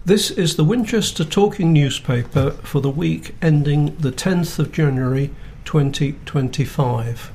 This is the Winchester Talking Newspaper for the week ending the 10th of January 2025.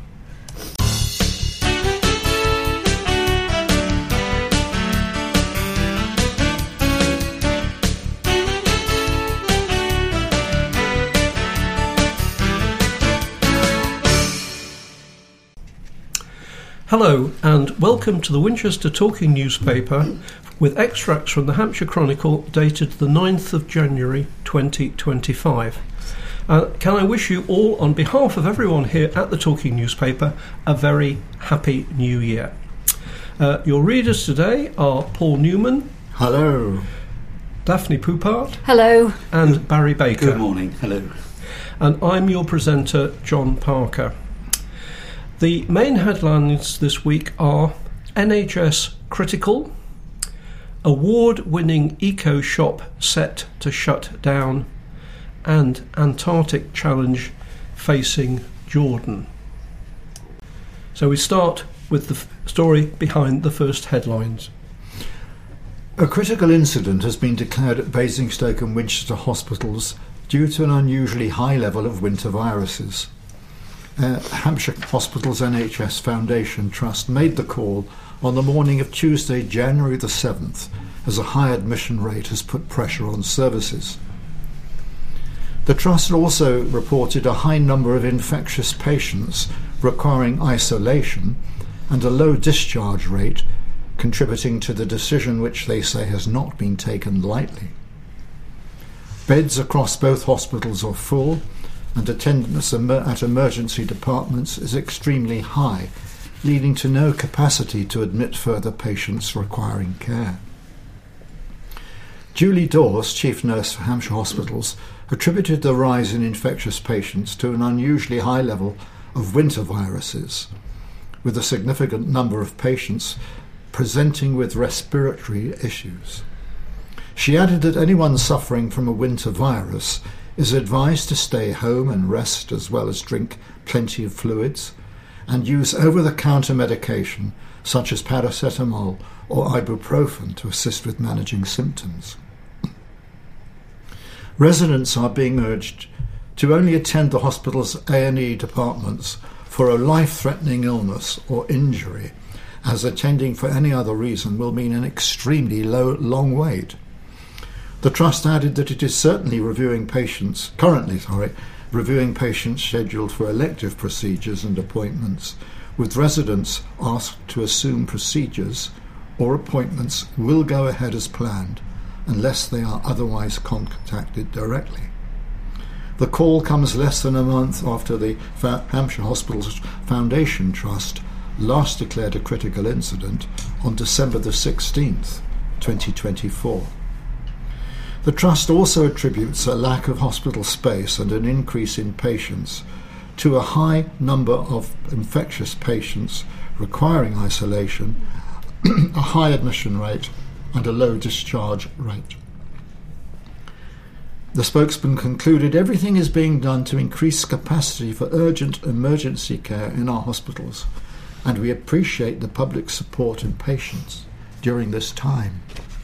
Hello and welcome to the Winchester Talking Newspaper with extracts from the Hampshire Chronicle dated the 9th of January 2025. Can I wish you all, on behalf of everyone here at the Talking Newspaper, a very happy new year. Your readers today are Paul Newman. Hello. Daphne Poupart. Hello. And Barry Baker. Good morning. Hello. And I'm your presenter, John Parker. The main headlines this week are NHS critical, award-winning eco shop set to shut down, and Antarctic challenge facing Jordan. So we start with the story behind the first headlines. A critical incident has been declared at Basingstoke and Winchester hospitals due to an unusually high level of winter viruses. Hampshire Hospitals NHS Foundation Trust made the call on the morning of Tuesday, January the 7th, as a high admission rate has put pressure on services. The Trust also reported a high number of infectious patients requiring isolation and a low discharge rate, contributing to the decision which they say has not been taken lightly. Beds across both hospitals are full, and attendance at emergency departments is extremely high, leading to no capacity to admit further patients requiring care. Julie Dawes, Chief Nurse for Hampshire Hospitals, attributed the rise in infectious patients to an unusually high level of winter viruses, with a significant number of patients presenting with respiratory issues. She added that anyone suffering from a winter virus is advised to stay home and rest, as well as drink plenty of fluids and use over-the-counter medication such as paracetamol or ibuprofen to assist with managing symptoms. Residents are being urged to only attend the hospital's A&E departments for a life-threatening illness or injury, as attending for any other reason will mean an extremely long wait. The Trust added that it is certainly currently reviewing patients scheduled for elective procedures and appointments, with residents asked to assume procedures or appointments will go ahead as planned unless they are otherwise contacted directly. The call comes less than a month after the Hampshire Hospitals Foundation Trust last declared a critical incident on December the 16th, 2024. The Trust also attributes a lack of hospital space and an increase in patients to a high number of infectious patients requiring isolation, a high admission rate and a low discharge rate. The spokesman concluded everything is being done to increase capacity for urgent emergency care in our hospitals, and we appreciate the public support and patience during this time.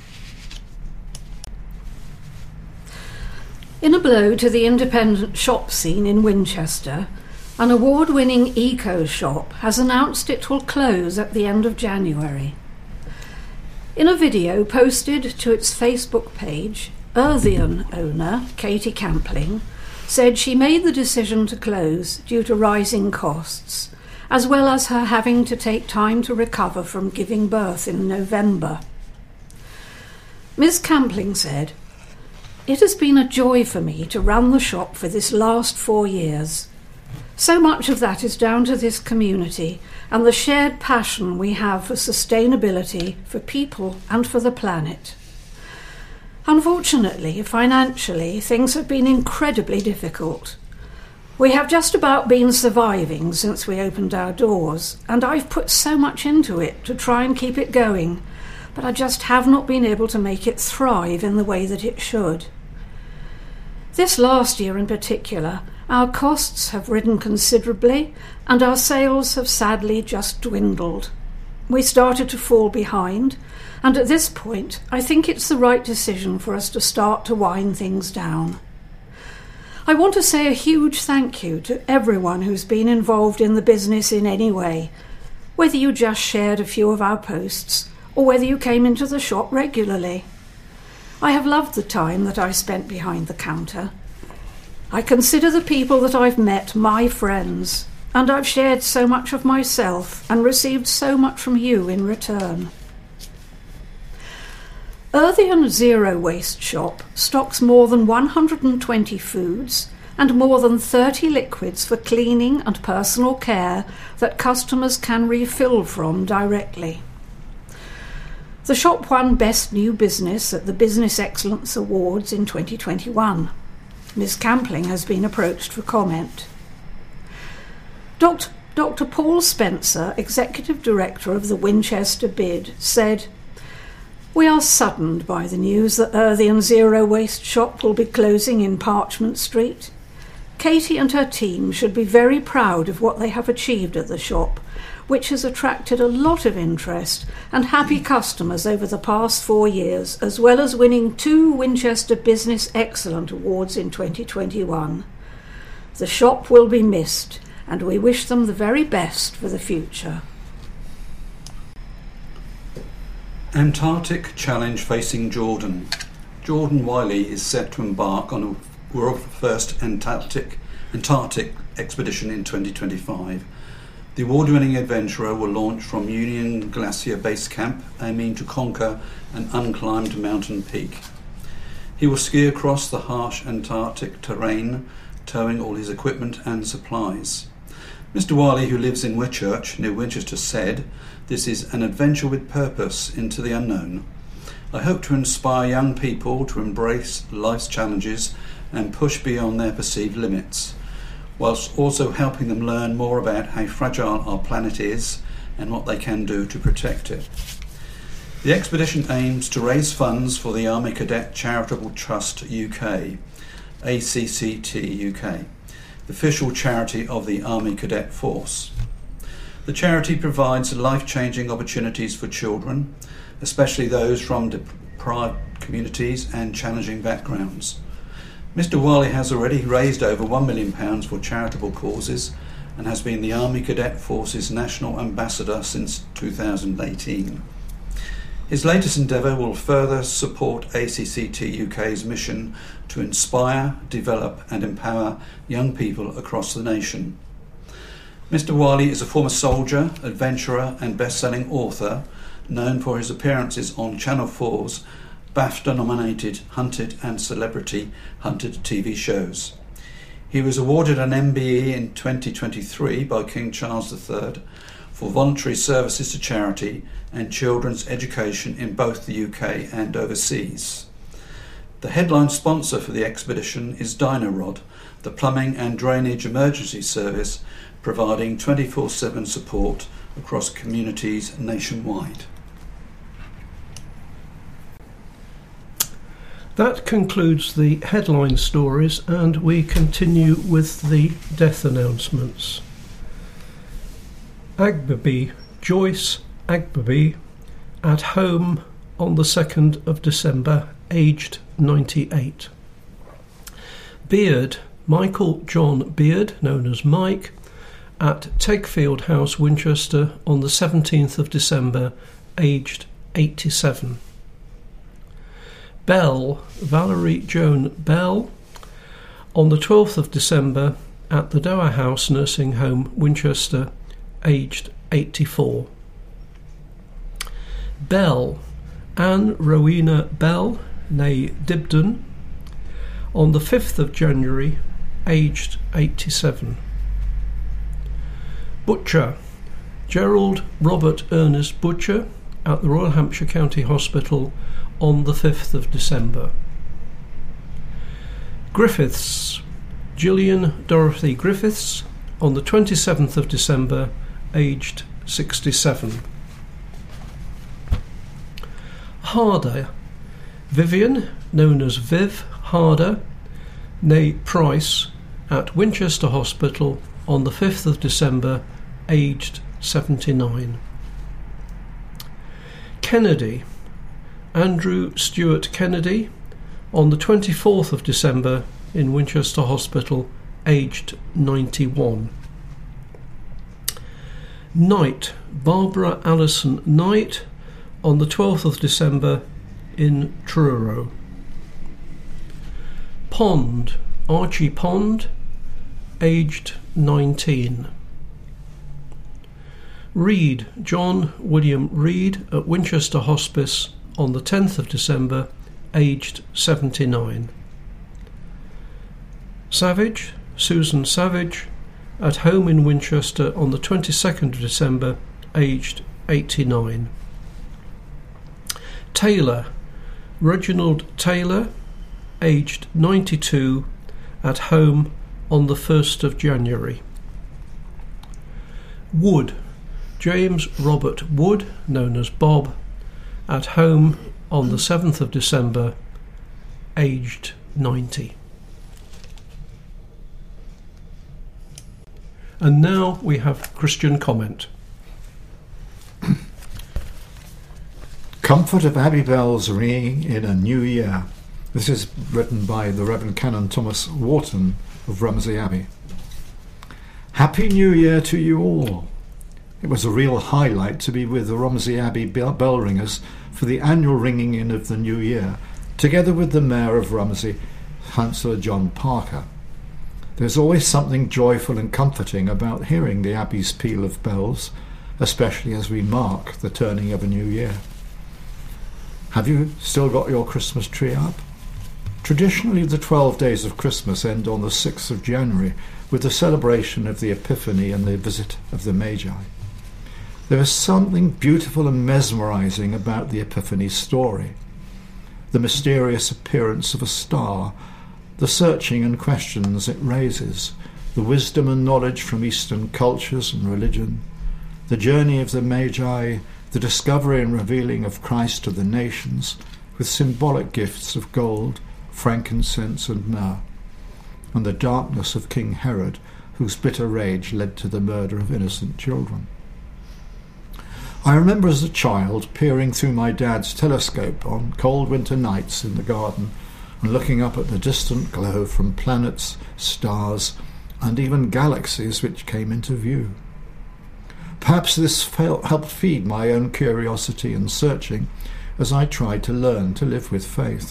In a blow to the independent shop scene in Winchester, an award-winning eco shop has announced it will close at the end of January. In a video posted to its Facebook page, Earthian owner Katie Campling said she made the decision to close due to rising costs, as well as her having to take time to recover from giving birth in November. Ms. Campling said, "It has been a joy for me to run the shop for this last 4 years. So much of that is down to this community and the shared passion we have for sustainability, for people and for the planet. Unfortunately, financially, things have been incredibly difficult. We have just about been surviving since we opened our doors, and I've put so much into it to try and keep it going, but I just have not been able to make it thrive in the way that it should. This last year in particular, our costs have risen considerably and our sales have sadly just dwindled. We started to fall behind and at this point I think it's the right decision for us to start to wind things down. I want to say a huge thank you to everyone who's been involved in the business in any way, whether you just shared a few of our posts or whether you came into the shop regularly. I have loved the time that I spent behind the counter. I consider the people that I've met my friends, and I've shared so much of myself and received so much from you in return. Earthian Zero Waste Shop stocks more than 120 foods and more than 30 liquids for cleaning and personal care that customers can refill from directly. The shop won Best New Business at the Business Excellence Awards in 2021. Ms. Campling has been approached for comment. Dr. Paul Spencer, Executive Director of the Winchester BID, said, "We are saddened by the news that Earthian Zero Waste Shop will be closing in Parchment Street. Katie and her team should be very proud of what they have achieved at the shop, which has attracted a lot of interest and happy customers over the past 4 years, as well as winning 2 Winchester Business Excellence Awards in 2021. The shop will be missed, and we wish them the very best for the future." Antarctic challenge facing Jordan. Jordan Wiley is set to embark on a world first Antarctic expedition in 2025. The award-winning adventurer will launch from Union Glacier Base Camp, aiming to conquer an unclimbed mountain peak. He will ski across the harsh Antarctic terrain, towing all his equipment and supplies. Mr. Wiley, who lives in Whitchurch, near Winchester, said, "This is an adventure with purpose into the unknown. I hope to inspire young people to embrace life's challenges and push beyond their perceived limits, whilst also helping them learn more about how fragile our planet is and what they can do to protect it." The expedition aims to raise funds for the Army Cadet Charitable Trust UK, ACCT UK, the official charity of the Army Cadet Force. The charity provides life-changing opportunities for children, especially those from deprived communities and challenging backgrounds. Mr. Wiley has already raised over £1 million for charitable causes and has been the Army Cadet Force's National Ambassador since 2018. His latest endeavour will further support ACCT UK's mission to inspire, develop and empower young people across the nation. Mr. Wiley is a former soldier, adventurer and best-selling author, known for his appearances on Channel 4's BAFTA-nominated Hunted and Celebrity Hunted TV shows. He was awarded an MBE in 2023 by King Charles III for voluntary services to charity and children's education in both the UK and overseas. The headline sponsor for the expedition is Dynarod, the plumbing and drainage emergency service providing 24/7 support across communities nationwide. That concludes the headline stories, and we continue with the death announcements. Agbaby, Joyce Agbaby, at home on the 2nd of December, aged 98. Beard, Michael John Beard, known as Mike, at Tegfield House, Winchester, on the 17th of December, aged 87. Bell, Valerie Joan Bell, on the 12th of December at the Dower House Nursing Home, Winchester, aged 84. Bell, Anne Rowena Bell, née Dibden, on the 5th of January, aged 87. Butcher, Gerald Robert Ernest Butcher, at the Royal Hampshire County Hospital, on the 5th of December. Griffiths, Gillian Dorothy Griffiths, on the 27th of December, aged 67. Harder, Vivian, known as Viv Harder, née Price, at Winchester Hospital on the 5th of December, aged 79. Kennedy, Andrew Stewart Kennedy, on the 24th of December in Winchester Hospital, aged 91. Knight, Barbara Allison Knight, on the 12th of December in Truro. Pond, Archie Pond, aged 19. Reed, John William Reed, at Winchester Hospice on the 10th of December, aged 79. Savage, Susan Savage, at home in Winchester on the 22nd of December, aged 89. Taylor, Reginald Taylor, aged 92, at home on the 1st of January. Wood, James Robert Wood, known as Bob, at home on the 7th of December, aged 90. And now we have Christian comment. Comfort of Abbey bells ringing in a new year. This is written by the Reverend Canon Thomas Wharton of Rumsey Abbey. Happy New Year to you all. It was a real highlight to be with the Romsey Abbey bell ringers for the annual ringing in of the new year, together with the Mayor of Rumsey, Councillor John Parker. There's always something joyful and comforting about hearing the Abbey's peal of bells, especially as we mark the turning of a new year. Have you still got your Christmas tree up? Traditionally, the 12 days of Christmas end on the 6th of January with the celebration of the Epiphany and the visit of the Magi. There is something beautiful and mesmerising about the Epiphany story. The mysterious appearance of a star, the searching and questions it raises, the wisdom and knowledge from Eastern cultures and religion, the journey of the Magi, the discovery and revealing of Christ to the nations, with symbolic gifts of gold, frankincense and myrrh, and the darkness of King Herod, whose bitter rage led to the murder of innocent children. I remember as a child peering through my dad's telescope on cold winter nights in the garden and looking up at the distant glow from planets, stars, and even galaxies which came into view. Perhaps this helped feed my own curiosity and searching as I tried to learn to live with faith.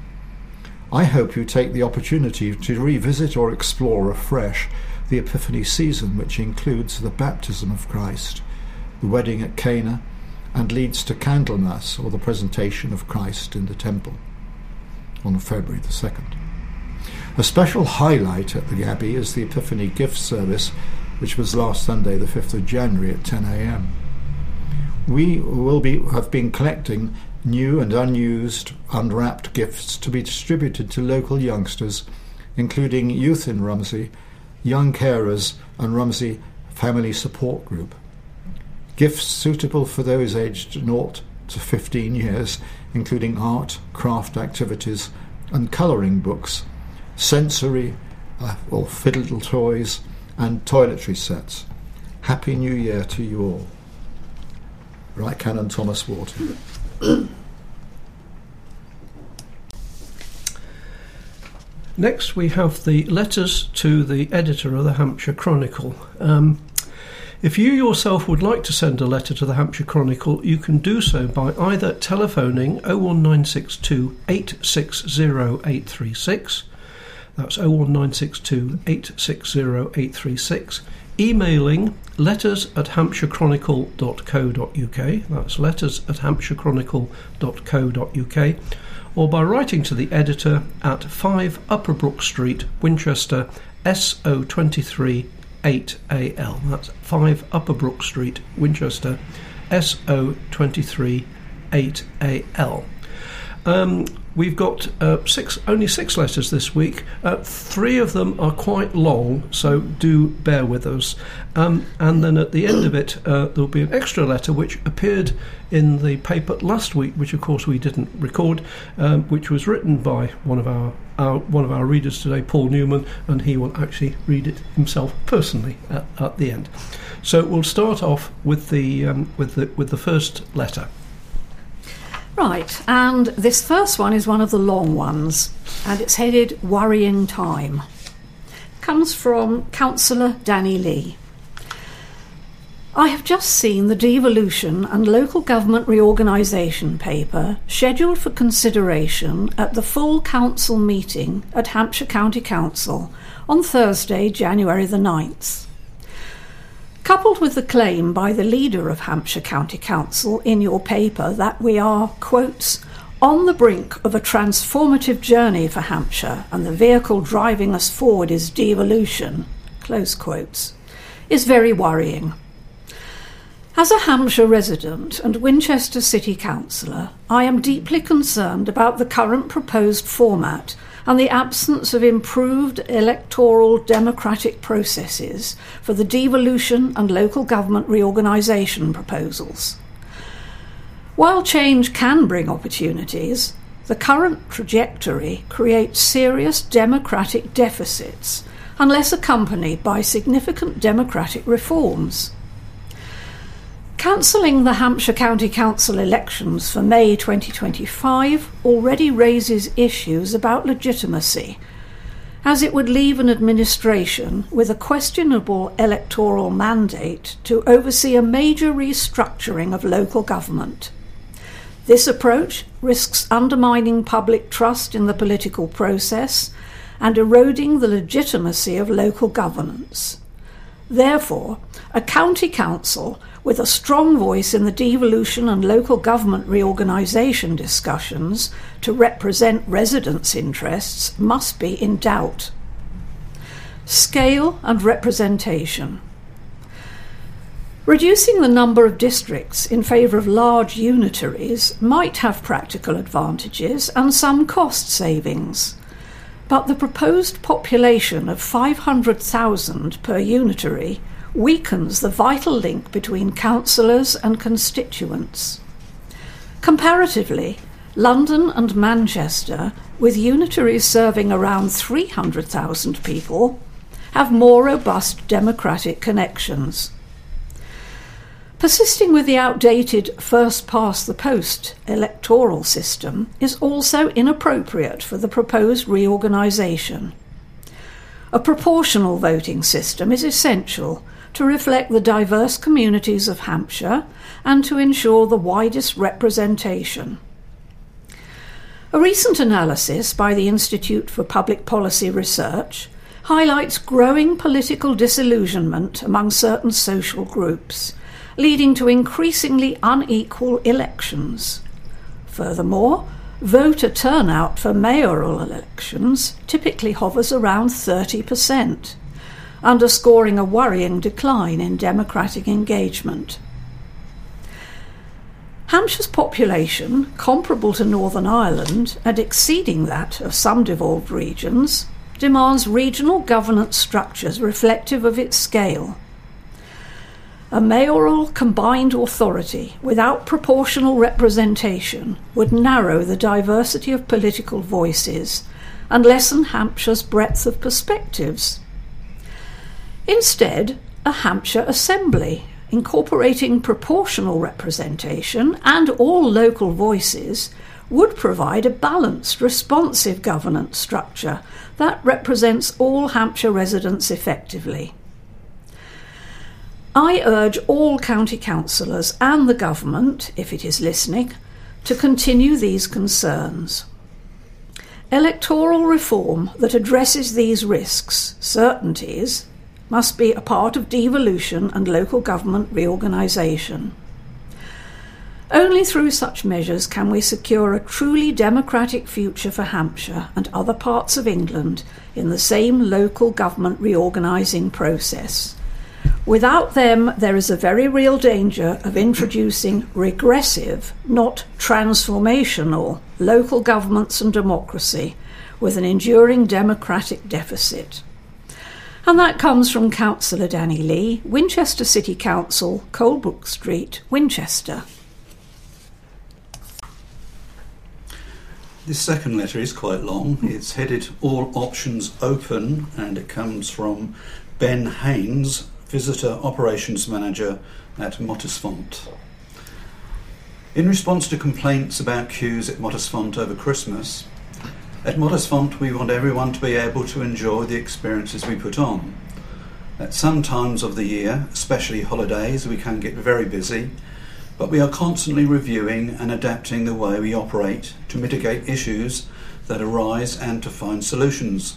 I hope you take the opportunity to revisit or explore afresh the Epiphany season, which includes the baptism of Christ, the wedding at Cana, and leads to Candlemas, or the presentation of Christ in the temple, on February the 2nd. A special highlight at the Abbey is the Epiphany gift service, which was last Sunday the 5th of January at 10 a.m. We have been collecting new and unused, unwrapped gifts to be distributed to local youngsters, including youth in Rumsey, young carers and Rumsey Family Support Group. Gifts suitable for those aged 0 to 15 years, including art, craft activities and colouring books, sensory or fiddle toys and toiletry sets. Happy New Year to you all. Right Canon Thomas Wharton. Next we have the letters to the editor of the Hampshire Chronicle. If you yourself would like to send a letter to the Hampshire Chronicle, you can do so by either telephoning 01962 860 836, that's 01962 860 836, emailing letters@hampshirechronicle.co.uk, that's letters@hampshirechronicle.co.uk, or by writing to the editor at 5 Upper Brook Street, Winchester, SO23 8AL. That's 5 Upper Brook Street, Winchester, SO23 8AL. We've got only six letters this week. 3 of them are quite long, so do bear with us. And then at the end of it, there'll be an extra letter which appeared in the paper last week, which of course we didn't record, which was written by one of our readers today, Paul Newman, and he will actually read it himself personally at the end. So we'll start off with the first letter. Right, and this first one is one of the long ones, and it's headed Worrying Time. Comes from Councillor Danny Lee. I have just seen the devolution and local government reorganisation paper scheduled for consideration at the full council meeting at Hampshire County Council on Thursday, January the 9th. Coupled with the claim by the leader of Hampshire County Council in your paper that we are, quotes, on the brink of a transformative journey for Hampshire and the vehicle driving us forward is devolution, close quotes, is very worrying. As a Hampshire resident and Winchester City Councillor, I am deeply concerned about the current proposed format and the absence of improved electoral democratic processes for the devolution and local government reorganisation proposals. While change can bring opportunities, the current trajectory creates serious democratic deficits unless accompanied by significant democratic reforms. Cancelling the Hampshire County Council elections for May 2025 already raises issues about legitimacy, as it would leave an administration with a questionable electoral mandate to oversee a major restructuring of local government. This approach risks undermining public trust in the political process and eroding the legitimacy of local governance. Therefore, a county council with a strong voice in the devolution and local government reorganisation discussions to represent residents' interests must be in doubt. Scale and representation. Reducing the number of districts in favour of large unitaries might have practical advantages and some cost savings, but the proposed population of 500,000 per unitary weakens the vital link between councillors and constituents. Comparatively, London and Manchester, with unitaries serving around 300,000 people, have more robust democratic connections. Persisting with the outdated first-past-the-post electoral system is also inappropriate for the proposed reorganisation. A proportional voting system is essential to reflect the diverse communities of Hampshire and to ensure the widest representation. A recent analysis by the Institute for Public Policy Research highlights growing political disillusionment among certain social groups, leading to increasingly unequal elections. Furthermore, voter turnout for mayoral elections typically hovers around 30%, underscoring a worrying decline in democratic engagement. Hampshire's population, comparable to Northern Ireland and exceeding that of some devolved regions, demands regional governance structures reflective of its scale. A mayoral combined authority without proportional representation would narrow the diversity of political voices and lessen Hampshire's breadth of perspectives. Instead, a Hampshire Assembly, incorporating proportional representation and all local voices, would provide a balanced, responsive governance structure that represents all Hampshire residents effectively. I urge all county councillors and the government, if it is listening, to continue these concerns. Electoral reform that addresses these risks, certainties, must be a part of devolution and local government reorganisation. Only through such measures can we secure a truly democratic future for Hampshire and other parts of England in the same local government reorganising process. Without them, there is a very real danger of introducing regressive, not transformational, local governments and democracy with an enduring democratic deficit. And that comes from Councillor Danny Lee, Winchester City Council, Colebrook Street, Winchester. This second letter is quite long. It's headed All Options Open, and it comes from Ben Haynes, Visitor Operations Manager at Mottisfont. In response to complaints about queues at Mottisfont over Christmas, at Mottisfont we want everyone to be able to enjoy the experiences we put on. At some times of the year, especially holidays, we can get very busy, but we are constantly reviewing and adapting the way we operate to mitigate issues that arise and to find solutions.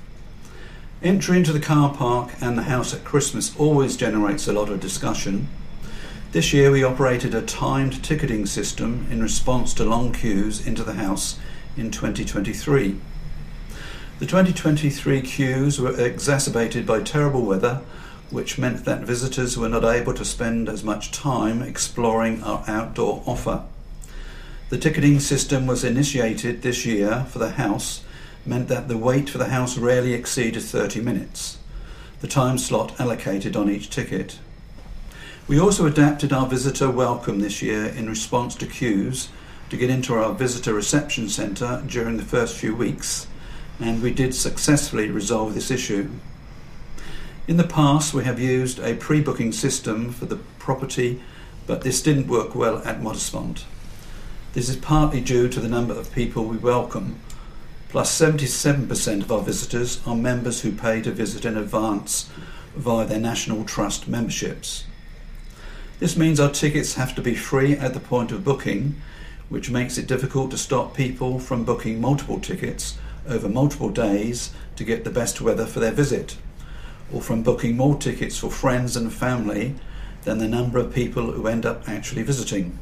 Entry into the car park and the house at Christmas always generates a lot of discussion. This year we operated a timed ticketing system in response to long queues into the house in 2023. The 2023 queues were exacerbated by terrible weather, which meant that visitors were not able to spend as much time exploring our outdoor offer. The ticketing system was initiated this year for the house, meant that the wait for the house rarely exceeded 30 minutes, the time slot allocated on each ticket. We also adapted our visitor welcome this year in response to queues to get into our visitor reception centre during the first few weeks, and we did successfully resolve this issue. In the past we have used a pre-booking system for the property, but this didn't work well at Mottisfont. This is partly due to the number of people we welcome, plus 77% of our visitors are members who pay to visit in advance via their National Trust memberships. This means our tickets have to be free at the point of booking, which makes it difficult to stop people from booking multiple tickets over multiple days to get the best weather for their visit, or from booking more tickets for friends and family than the number of people who end up actually visiting.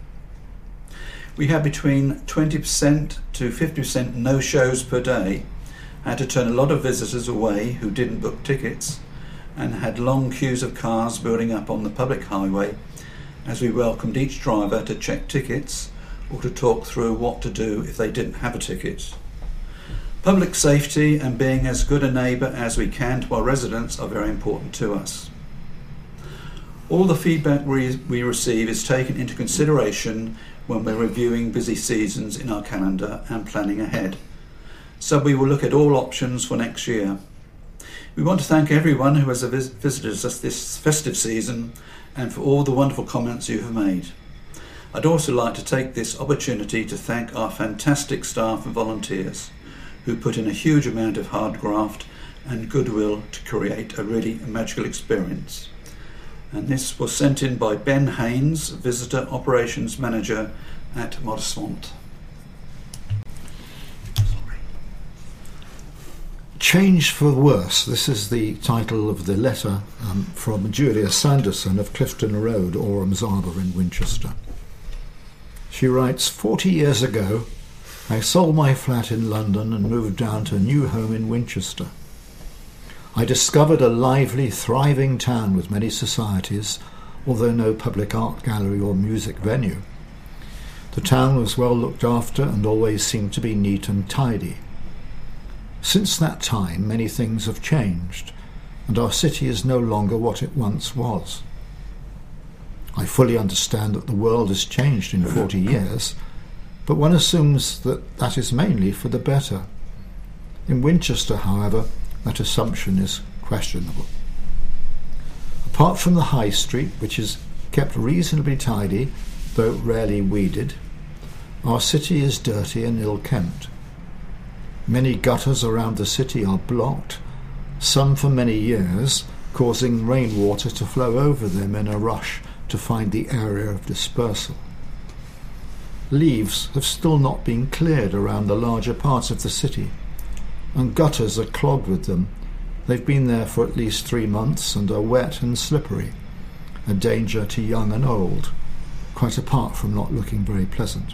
We had between 20% to 50% no-shows per day, had to turn a lot of visitors away who didn't book tickets, and had long queues of cars building up on the public highway as we welcomed each driver to check tickets or to talk through what to do if they didn't have a ticket. Public safety and being as good a neighbour as we can to our residents are very important to us. All the feedback we receive is taken into consideration when we're reviewing busy seasons in our calendar and planning ahead. So we will look at all options for next year. We want to thank everyone who has visited us this festive season and for all the wonderful comments you have made. I'd also like to take this opportunity to thank our fantastic staff and volunteers who put in a huge amount of hard graft and goodwill to create a really magical experience. And this was sent in by Ben Haynes, Visitor Operations Manager at Mottisfont. Change for the worse. This is the title of the letter from Julia Sanderson of Clifton Road, Orams Arbour in Winchester. She writes, 40 years ago, I sold my flat in London and moved down to a new home in Winchester. I discovered a lively, thriving town with many societies, although no public art gallery or music venue. The town was well looked after and always seemed to be neat and tidy. Since that time, many things have changed, and our city is no longer what it once was. I fully understand that the world has changed in 40 years, but one assumes that that is mainly for the better. In Winchester, however, that assumption is questionable. Apart from the High Street, which is kept reasonably tidy, though rarely weeded, our city is dirty and ill-kempt. Many gutters around the city are blocked, some for many years, causing rainwater to flow over them in a rush to find the area of dispersal. Leaves have still not been cleared around the larger parts of the city, and gutters are clogged with them. They've been there for at least 3 months and are wet and slippery, a danger to young and old, quite apart from not looking very pleasant.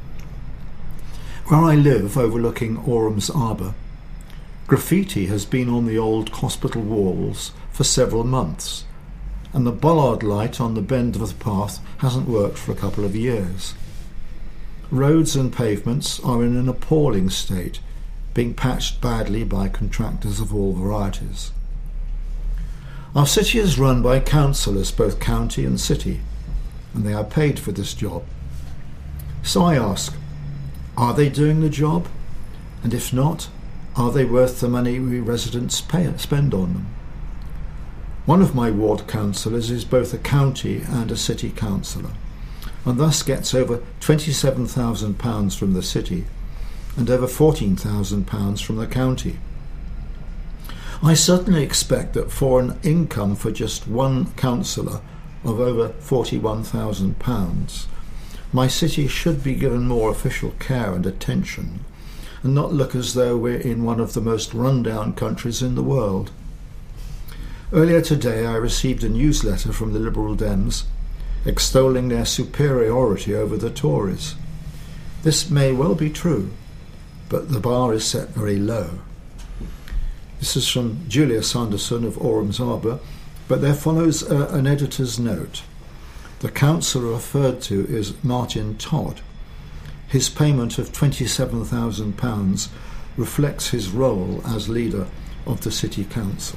Where I live, overlooking Orams Arbour, graffiti has been on the old hospital walls for several months, and the bollard light on the bend of the path hasn't worked for a couple of years. Roads and pavements are in an appalling state, being patched badly by contractors of all varieties. Our city is run by councillors, both county and city, and they are paid for this job. So I ask, are they doing the job? And if not, are they worth the money we residents spend on them? One of my ward councillors is both a county and a city councillor, and thus gets over £27,000 from the city and over £14,000 from the county. I certainly expect that for an income for just one councillor of over £41,000, my city should be given more official care and attention and not look as though we're in one of the most run-down countries in the world. Earlier today I received a newsletter from the Liberal Dems extolling their superiority over the Tories. This may well be true, but the bar is set very low. This is from Julia Sanderson of Orams Arbour, but there follows an editor's note. The councillor referred to is Martin Todd. His payment of £27,000 reflects his role as leader of the City Council.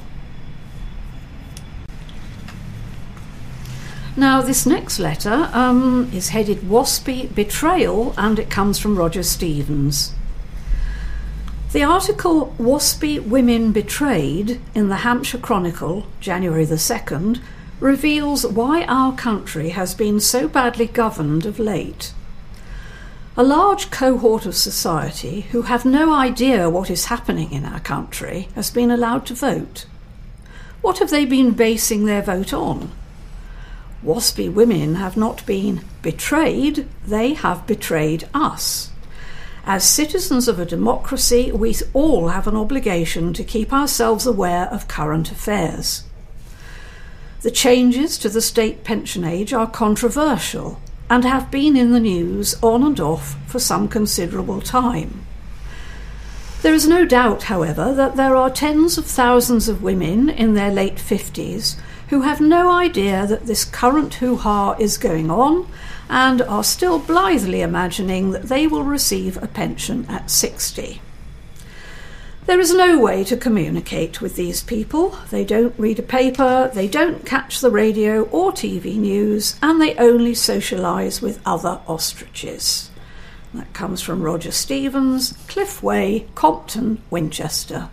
Now, this next letter is headed Waspy Betrayal, and it comes from Roger Stevens. The article Waspy Women Betrayed in the Hampshire Chronicle, January the 2nd, reveals why our country has been so badly governed of late. A large cohort of society who have no idea what is happening in our country has been allowed to vote. What have they been basing their vote on? Waspy women have not been betrayed, they have betrayed us. As citizens of a democracy, we all have an obligation to keep ourselves aware of current affairs. The changes to the state pension age are controversial and have been in the news on and off for some considerable time. There is no doubt, however, that there are tens of thousands of women in their late 50s who have no idea that this current hoo-ha is going on and are still blithely imagining that they will receive a pension at 60. There is no way to communicate with these people. They don't read a paper, they don't catch the radio or TV news, and they only socialise with other ostriches. That comes from Roger Stevens, Cliff Way, Compton, Winchester.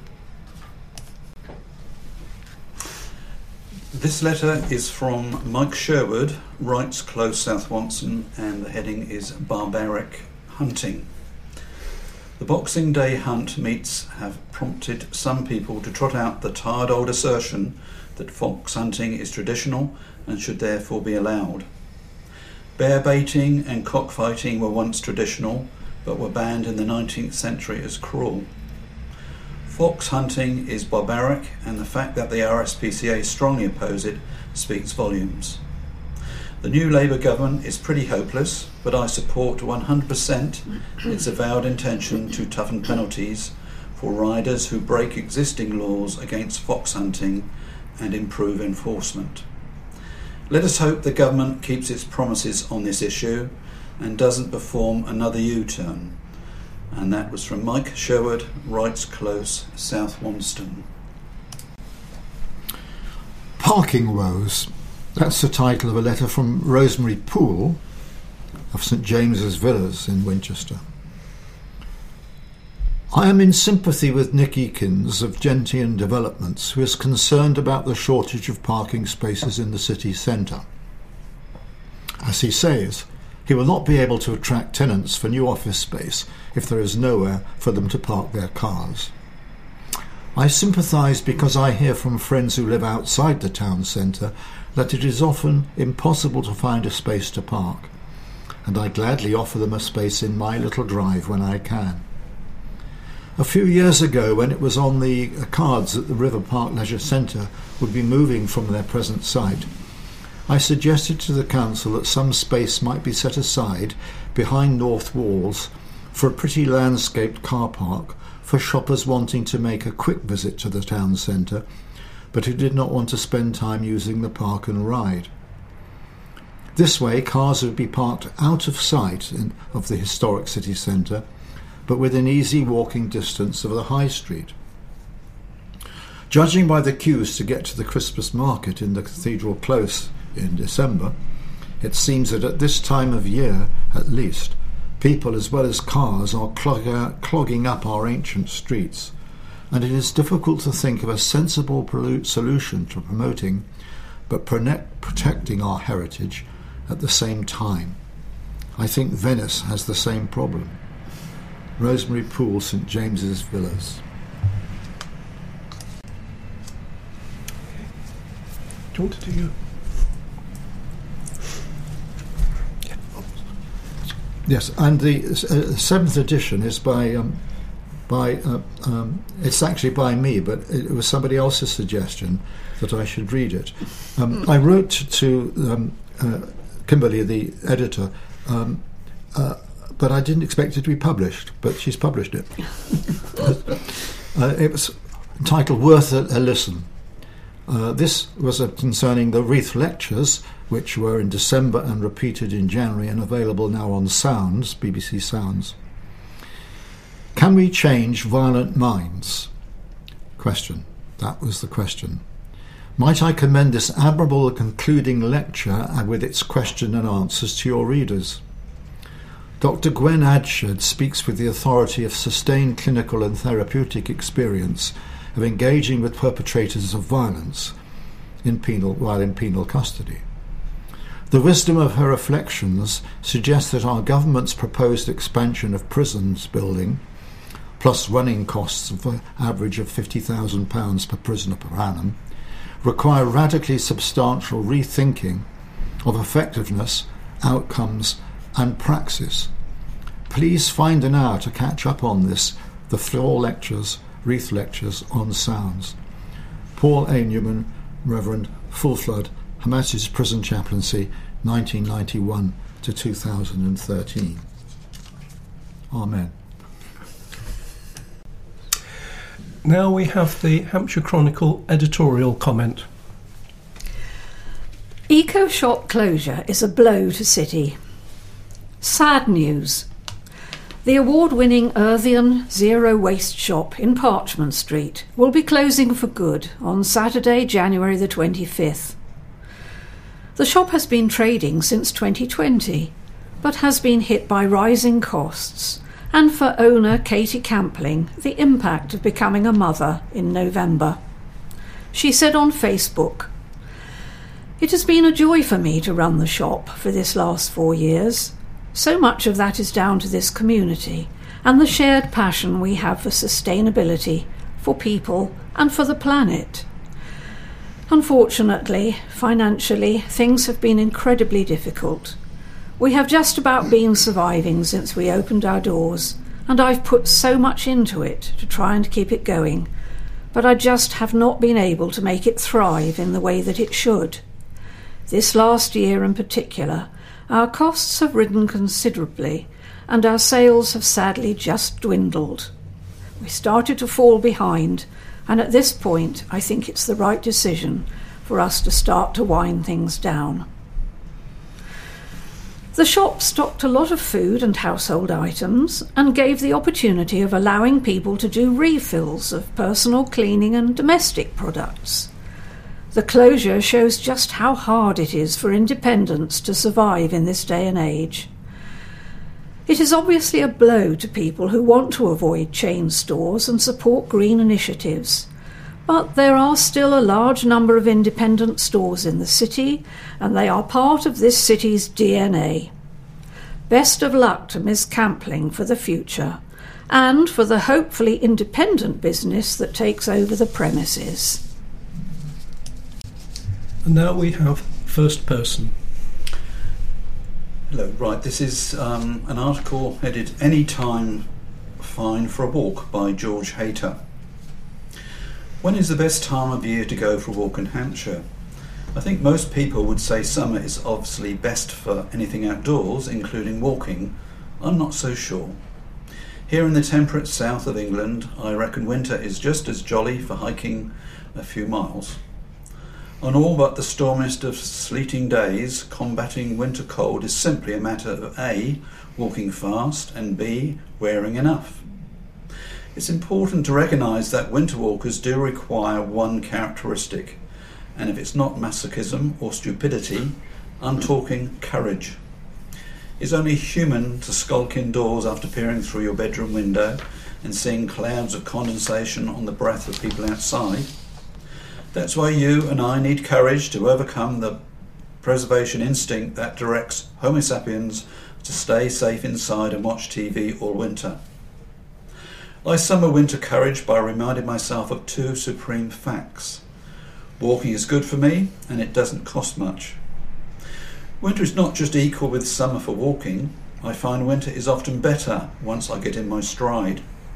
This letter is from Mike Sherwood, Wrights Close, South Wonston, and the heading is Barbaric Hunting. The Boxing Day hunt meets have prompted some people to trot out the tired old assertion that fox hunting is traditional and should therefore be allowed. Bear baiting and cockfighting were once traditional, but were banned in the 19th century as cruel. Fox hunting is barbaric, and the fact that the RSPCA strongly oppose it speaks volumes. The new Labour government is pretty hopeless, but I support 100% its avowed intention to toughen penalties for riders who break existing laws against fox hunting and improve enforcement. Let us hope the government keeps its promises on this issue and doesn't perform another U-turn. And that was from Mike Sherwood, Wrights Close, South Wonston. Parking woes. That's the title of a letter from Rosemary Poole of St James's Villas in Winchester. I am in sympathy with Nick Eakins of Gentian Developments, who is concerned about the shortage of parking spaces in the city centre. As he says, he will not be able to attract tenants for new office space if there is nowhere for them to park their cars. I sympathise because I hear from friends who live outside the town centre that it is often impossible to find a space to park, and I gladly offer them a space in my little drive when I can. A few years ago, when it was on the cards that the River Park Leisure Centre would be moving from their present site, I suggested to the council that some space might be set aside behind north walls for a pretty landscaped car park for shoppers wanting to make a quick visit to the town centre, but who did not want to spend time using the park and ride. This way, cars would be parked out of sight of the historic city centre, but within easy walking distance of the high street. Judging by the queues to get to the Christmas market in the Cathedral Close in December, it seems that at this time of year, at least, people as well as cars are clogging up our ancient streets, and it is difficult to think of a sensible solution to promoting but protecting our heritage at the same time. I think Venice has the same problem. Rosemary Poole, St James's Villas. Do you want to do your... Yes, and the 7th edition is it's actually by me, but it was somebody else's suggestion that I should read it. I wrote to Kimberly, the editor, but I didn't expect it to be published, but she's published it. It was entitled Worth a Listen. This was concerning the Wreath Lectures, which were in December and repeated in January and available now on Sounds, BBC Sounds. Can we change violent minds? Question. That was the question. Might I commend this admirable concluding lecture and with its question and answers to your readers? Dr. Gwen Adshed speaks with the authority of sustained clinical and therapeutic experience of engaging with perpetrators of violence while in penal custody. The wisdom of her reflections suggests that our government's proposed expansion of prisons building, plus running costs of an average of £50,000 per prisoner per annum, require radically substantial rethinking of effectiveness, outcomes and praxis. Please find an hour to catch up on this, the floor lectures, Wreath Lectures on Sounds. Paul A. Newman, Reverend, Full Flood, Her Majesty's Prison Chaplaincy, 1991 to 2013. Amen. Now we have the Hampshire Chronicle editorial comment. Eco shop closure is a blow to City. Sad news. The award-winning Earthian Zero Waste shop in Parchment Street will be closing for good on Saturday, January the 25th. The shop has been trading since 2020, but has been hit by rising costs, and for owner Katie Campling, the impact of becoming a mother in November. She said on Facebook, "It has been a joy for me to run the shop for this last 4 years. So much of that is down to this community and the shared passion we have for sustainability, for people and for the planet. Unfortunately, financially, things have been incredibly difficult. We have just about been surviving since we opened our doors, and I've put so much into it to try and keep it going, but I just have not been able to make it thrive in the way that it should. This last year in particular, our costs have risen considerably, and our sales have sadly just dwindled. We started to fall behind, and at this point I think it's the right decision for us to start to wind things down." The shop stocked a lot of food and household items and gave the opportunity of allowing people to do refills of personal cleaning and domestic products. The closure shows just how hard it is for independents to survive in this day and age. It is obviously a blow to people who want to avoid chain stores and support green initiatives, but there are still a large number of independent stores in the city, and they are part of this city's DNA. Best of luck to Ms. Campling for the future, and for the hopefully independent business that takes over the premises. And now we have First Person. Hello, right, this is an article headed "Any Time Fine for a Walk" by George Hayter. When is the best time of year to go for a walk in Hampshire? I think most people would say summer is obviously best for anything outdoors, including walking. I'm not so sure. Here in the temperate south of England, I reckon winter is just as jolly for hiking a few miles. On all but the stormiest of sleeting days, combating winter cold is simply a matter of A, walking fast, and B, wearing enough. It's important to recognise that winter walkers do require one characteristic, and if it's not masochism or stupidity, I'm talking courage. It's only human to skulk indoors after peering through your bedroom window and seeing clouds of condensation on the breath of people outside. That's why you and I need courage to overcome the preservation instinct that directs Homo sapiens to stay safe inside and watch TV all winter. I summer winter courage by reminding myself of two supreme facts. Walking is good for me and it doesn't cost much. Winter is not just equal with summer for walking. I find winter is often better once I get in my stride.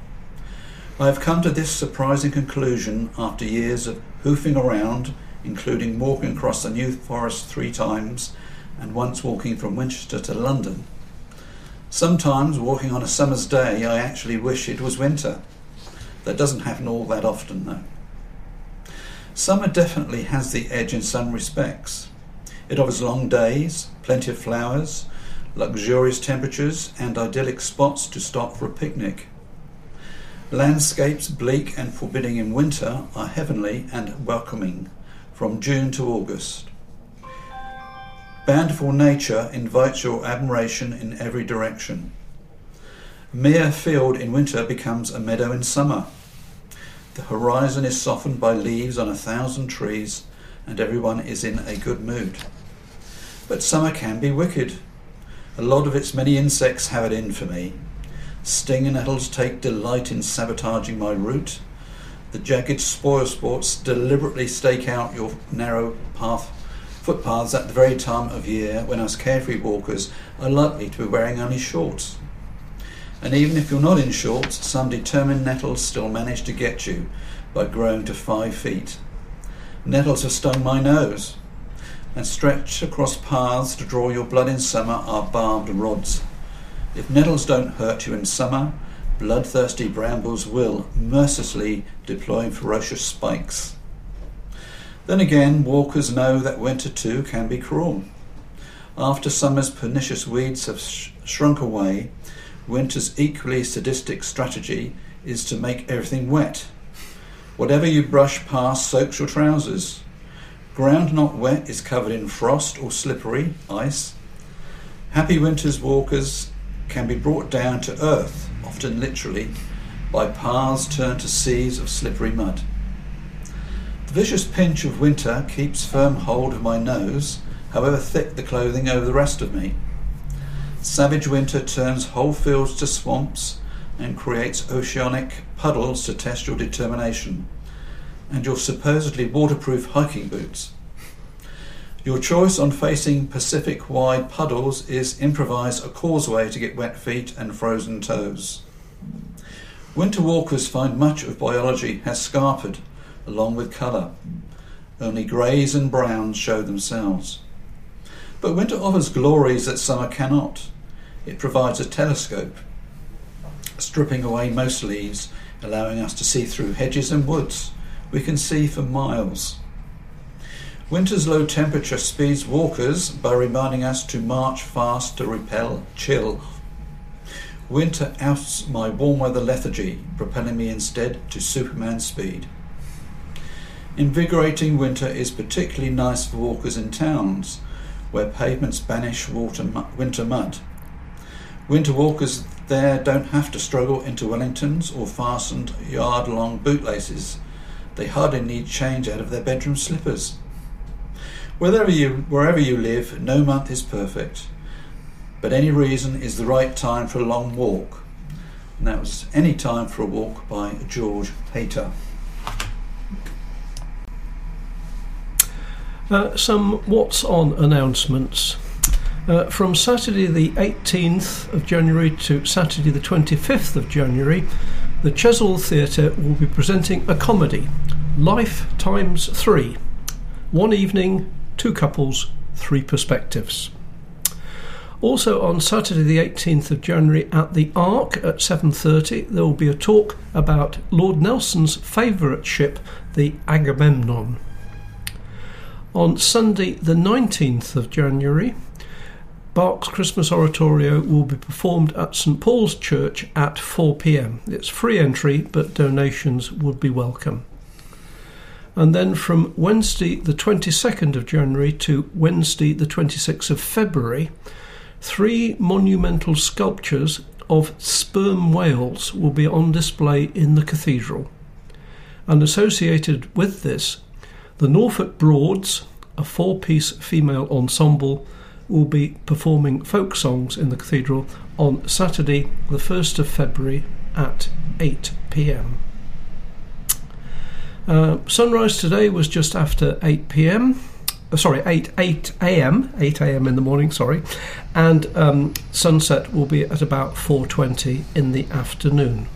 I have come to this surprising conclusion after years of hoofing around, including walking across the New Forest 3 times and once walking from Winchester to London. Sometimes, walking on a summer's day, I actually wish it was winter. That doesn't happen all that often, though. Summer definitely has the edge in some respects. It offers long days, plenty of flowers, luxurious temperatures, and idyllic spots to stop for a picnic. Landscapes bleak and forbidding in winter are heavenly and welcoming from June to August. Bountiful nature invites your admiration in every direction. A mere field in winter becomes a meadow in summer. The horizon is softened by leaves on 1,000 trees, and everyone is in a good mood. But summer can be wicked. A lot of its many insects have it in for me. Stinging nettles take delight in sabotaging my route. The jagged spoilsports deliberately stake out your narrow footpaths at the very time of year when us carefree walkers are likely to be wearing only shorts. And even if you're not in shorts, some determined nettles still manage to get you by growing to 5 feet. Nettles have stung my nose, and stretched across paths to draw your blood in summer are barbed rods. If nettles don't hurt you in summer, bloodthirsty brambles will, mercilessly deploying ferocious spikes. Then again, walkers know that winter too can be cruel. After summer's pernicious weeds have shrunk away, winter's equally sadistic strategy is to make everything wet. Whatever you brush past soaks your trousers. Ground not wet is covered in frost or slippery ice. Happy winter's walkers can be brought down to earth, often literally, by paths turned to seas of slippery mud. The vicious pinch of winter keeps firm hold of my nose, however thick the clothing over the rest of me. Savage winter turns whole fields to swamps and creates oceanic puddles to test your determination and your supposedly waterproof hiking boots. Your choice on facing Pacific-wide puddles is improvise a causeway to get wet feet and frozen toes. Winter walkers find much of biology has scarpered, along with colour. Only greys and browns show themselves. But winter offers glories that summer cannot. It provides a telescope, stripping away most leaves, allowing us to see through hedges and woods. We can see for miles. Winter's low temperature speeds walkers by reminding us to march fast to repel chill. Winter outs my warm weather lethargy, propelling me instead to Superman speed. Invigorating winter is particularly nice for walkers in towns, where pavements banish winter mud. Winter walkers there don't have to struggle into Wellingtons or fastened yard-long bootlaces. They hardly need change out of their bedroom slippers. Wherever you live, no month is perfect, but any reason is the right time for a long walk. And that was Any Time for a Walk by George Hayter. Some What's On announcements. From Saturday the 18th of January to Saturday the 25th of January, the Chesil Theatre will be presenting a comedy, Life Times 3. 1 evening, 2 couples, 3 perspectives. Also on Saturday the 18th of January at the Ark at 7:30 there will be a talk about Lord Nelson's favourite ship, the Agamemnon. On Sunday the 19th of January, Bach's Christmas Oratorio will be performed at St Paul's Church at 4 p.m. It's free entry, but donations would be welcome. And then from Wednesday the 22nd of January to Wednesday the 26th of February, 3 monumental sculptures of sperm whales will be on display in the cathedral. And associated with this, the Norfolk Broads, a 4-piece female ensemble, will be performing folk songs in the cathedral on Saturday the 1st of February at 8 p.m. Sunrise today was just after 8 a.m. in the morning, and sunset will be at about 4:20 in the afternoon.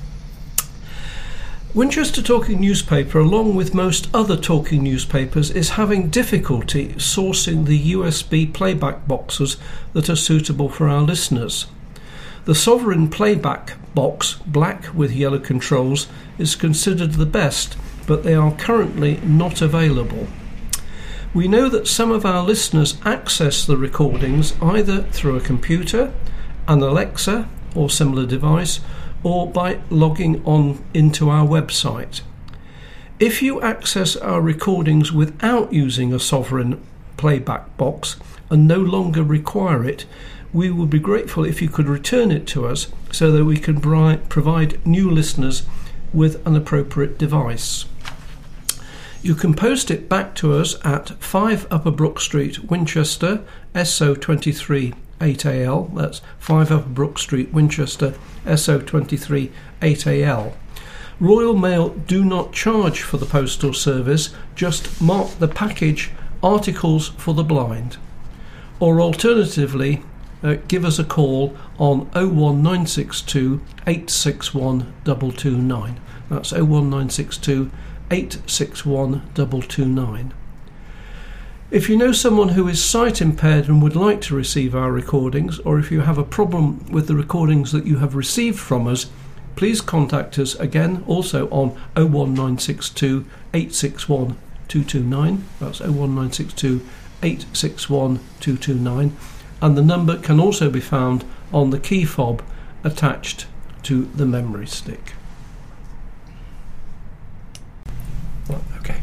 Winchester Talking Newspaper, along with most other talking newspapers, is having difficulty sourcing the USB playback boxes that are suitable for our listeners. The Sovereign playback box, black with yellow controls, is considered the best, but they are currently not available. We know that some of our listeners access the recordings either through a computer, an Alexa or similar device, or by logging on into our website. If you access our recordings without using a Sovereign playback box and no longer require it, we would be grateful if you could return it to us so that we can provide new listeners with an appropriate device. You can post it back to us at 5 Upper Brook Street, Winchester, SO23 8AL. That's 5 Upper Brook Street, Winchester, SO23 8AL. Royal Mail do not charge for the postal service, just mark the package Articles for the Blind. Or alternatively, give us a call on 01962 861 229. That's 01962 861 229. If you know someone who is sight impaired and would like to receive our recordings, or if you have a problem with the recordings that you have received from us, please contact us again also on 01962 861 229. That's 01962 861 229. And the number can also be found on the key fob attached to the memory stick. Okay.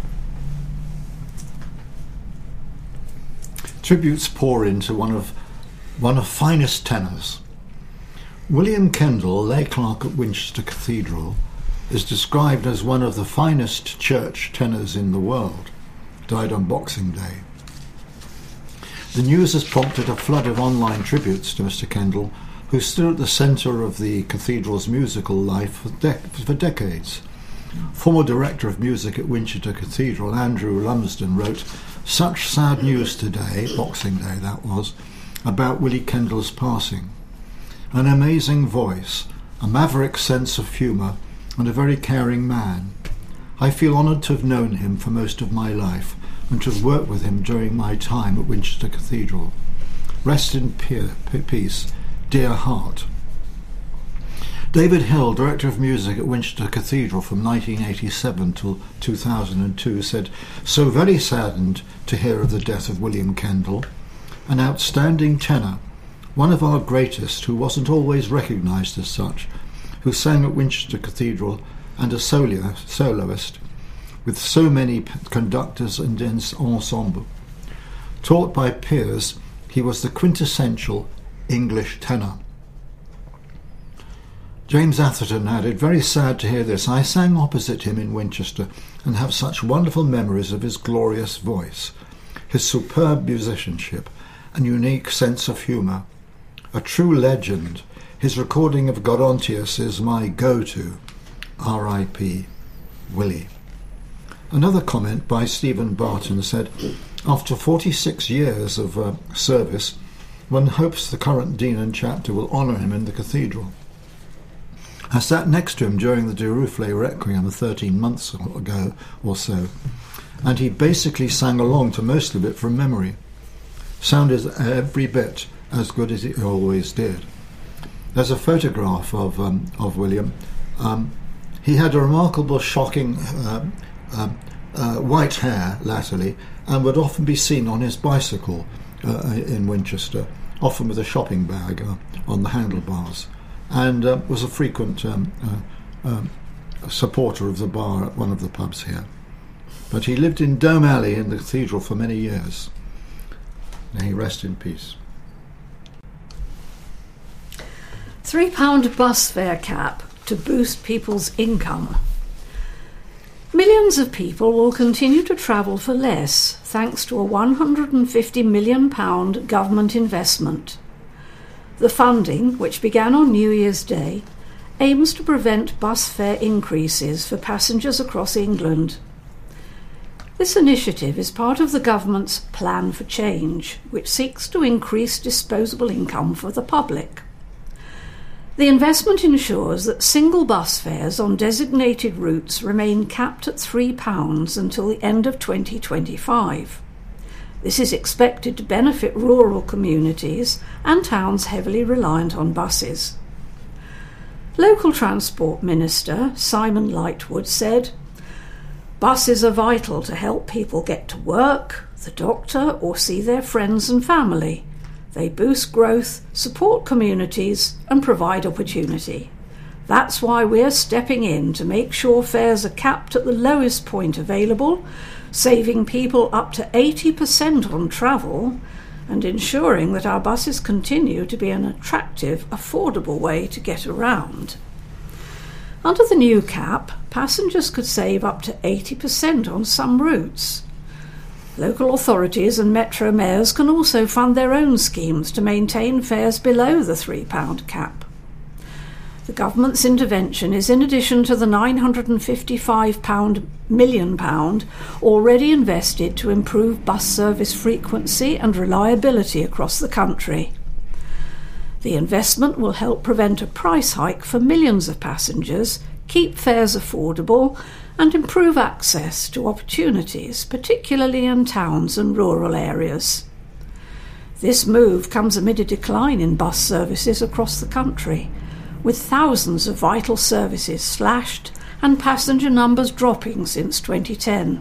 Tributes pour into one of finest tenors. William Kendall, lay clerk at Winchester Cathedral, is described as one of the finest church tenors in the world. Died on Boxing Day. The news has prompted a flood of online tributes to Mr. Kendall, who stood at the centre of the cathedral's musical life for decades. Former Director of Music at Winchester Cathedral, Andrew Lumsden, wrote, "Such sad news today," Boxing Day that was, "about Willie Kendall's passing. An amazing voice, a maverick sense of humour, and a very caring man. I feel honoured to have known him for most of my life and to have worked with him during my time at Winchester Cathedral. Rest in peace, dear heart." David Hill, Director of Music at Winchester Cathedral from 1987 till 2002, said, "So very saddened to hear of the death of William Kendall, an outstanding tenor, one of our greatest who wasn't always recognised as such, who sang at Winchester Cathedral and a soloist with so many conductors and ensemble. Taught by peers, he was the quintessential English tenor." James Atherton added, "Very sad to hear this. I sang opposite him in Winchester and have such wonderful memories of his glorious voice, his superb musicianship and unique sense of humour. A true legend. His recording of Gerontius is my go-to. R.I.P. Willie." Another comment by Stephen Barton said, "After 46 years of service, one hopes the current dean and chapter will honour him in the cathedral. I sat next to him during the De Rufflet Requiem 13 months ago or so, and he basically sang along to most of it from memory. Sounded every bit as good as he always did." There's a photograph of William. He had a remarkable, shocking white hair latterly, and would often be seen on his bicycle in Winchester, often with a shopping bag on the handlebars, and was a frequent supporter of the bar at one of the pubs here. But he lived in Dome Alley in the cathedral for many years. May he rest in peace. £3 bus fare cap to boost people's income. Millions of people will continue to travel for less thanks to a £150 million government investment. The funding, which began on New Year's Day, aims to prevent bus fare increases for passengers across England. This initiative is part of the government's Plan for Change, which seeks to increase disposable income for the public. The investment ensures that single bus fares on designated routes remain capped at £3 until the end of 2025. This is expected to benefit rural communities and towns heavily reliant on buses. Local Transport Minister Simon Lightwood said, "Buses are vital to help people get to work, the doctor, or see their friends and family. They boost growth, support communities, and provide opportunity. That's why we're stepping in to make sure fares are capped at the lowest point available, saving people up to 80% on travel, and ensuring that our buses continue to be an attractive, affordable way to get around." Under the new cap, passengers could save up to 80% on some routes. Local authorities and metro mayors can also fund their own schemes to maintain fares below the £3 cap. The government's intervention is in addition to the £955 million already invested to improve bus service frequency and reliability across the country. The investment will help prevent a price hike for millions of passengers, keep fares affordable, and improve access to opportunities, particularly in towns and rural areas. This move comes amid a decline in bus services across the country, with thousands of vital services slashed and passenger numbers dropping since 2010.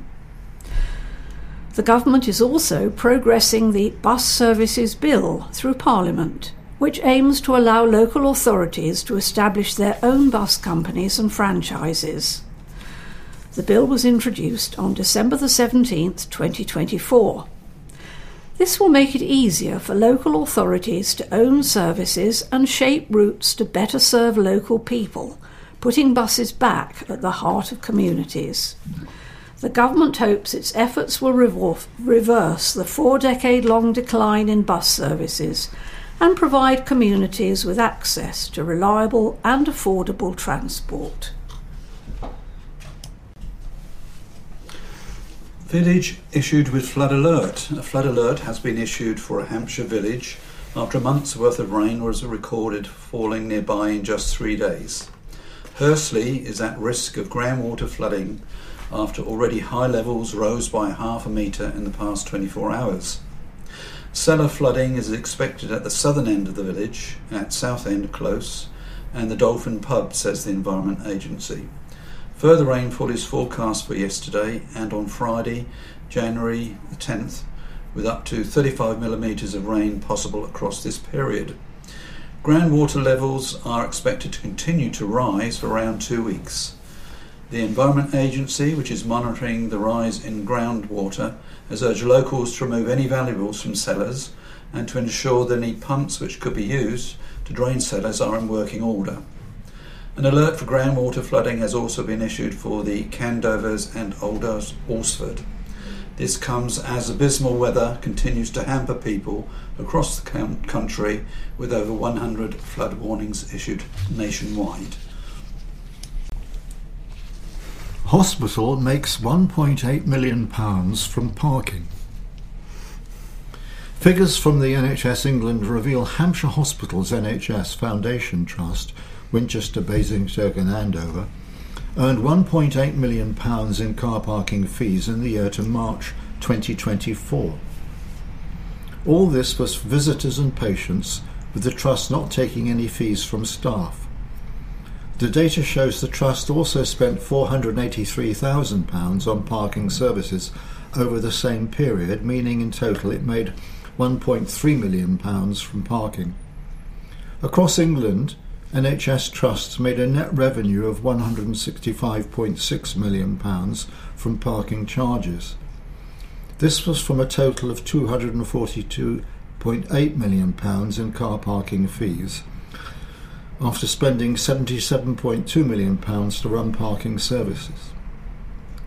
The government is also progressing the Bus Services Bill through Parliament, which aims to allow local authorities to establish their own bus companies and franchises. The bill was introduced on December 17, 2024. This will make it easier for local authorities to own services and shape routes to better serve local people, putting buses back at the heart of communities. The government hopes its efforts will reverse the 4-decade-long decline in bus services and provide communities with access to reliable and affordable transport. Village issued with flood alert. A flood alert has been issued for a Hampshire village after a month's worth of rain was recorded falling nearby in just 3 days. Hursley is at risk of groundwater flooding after already high levels rose by half a metre in the past 24 hours. Cellar flooding is expected at the southern end of the village, at Southend Close, and the Dolphin Pub, says the Environment Agency. Further rainfall is forecast for yesterday and on Friday, January the 10th, with up to 35 millimetres of rain possible across this period. Groundwater levels are expected to continue to rise for around 2 weeks. The Environment Agency, which is monitoring the rise in groundwater, has urged locals to remove any valuables from cellars and to ensure that any pumps which could be used to drain cellars are in working order. An alert for groundwater flooding has also been issued for the Candovers and Old Alresford. This comes as abysmal weather continues to hamper people across the country, with over 100 flood warnings issued nationwide. Hospital makes £1.8 million from parking. Figures from the NHS England reveal Hampshire Hospital's NHS Foundation Trust, Winchester, Basingstoke and Andover, earned £1.8 million in car parking fees in the year to March 2024. All this was for visitors and patients, with the Trust not taking any fees from staff. The data shows the Trust also spent £483,000 on parking services over the same period, meaning in total it made £1.3 million from parking. Across England, NHS Trusts made a net revenue of £165.6 million from parking charges. This was from a total of £242.8 million in car parking fees, after spending £77.2 million to run parking services.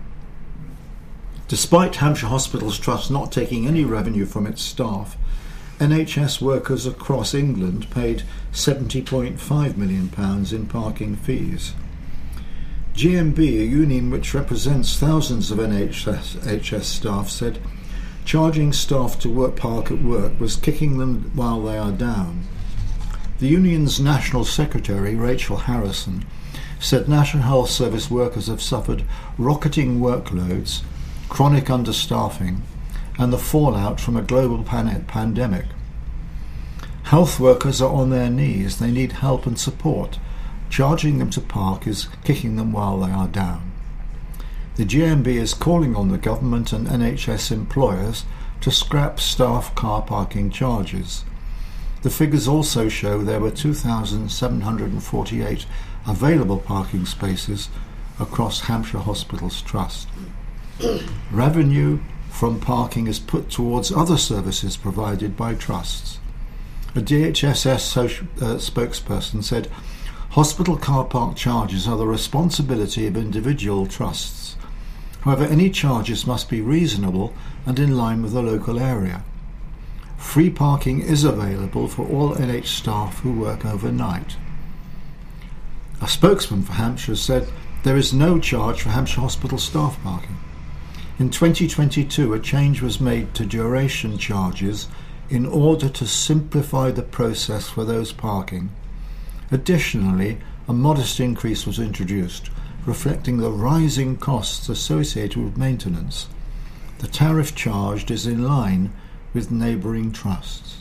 Despite Hampshire Hospitals Trust not taking any revenue from its staff, NHS workers across England paid £70.5 million in parking fees. GMB, a union which represents thousands of NHS staff, said charging staff to park at work was kicking them while they are down. The union's National Secretary, Rachel Harrison, said National Health Service workers have suffered rocketing workloads, chronic understaffing, and the fallout from a global pandemic. Health workers are on their knees. They need help and support. Charging them to park is kicking them while they are down. The GMB is calling on the government and NHS employers to scrap staff car parking charges. The figures also show there were 2,748 available parking spaces across Hampshire Hospitals Trust. Revenue from parking is put towards other services provided by trusts. A DHSS spokesperson said, "Hospital car park charges are the responsibility of individual trusts. However, any charges must be reasonable and in line with the local area. Free parking is available for all NH staff who work overnight." A spokesman for Hampshire said there is no charge for Hampshire Hospital staff parking. In 2022, a change was made to duration charges in order to simplify the process for those parking. Additionally, a modest increase was introduced, reflecting the rising costs associated with maintenance. The tariff charged is in line with neighbouring trusts.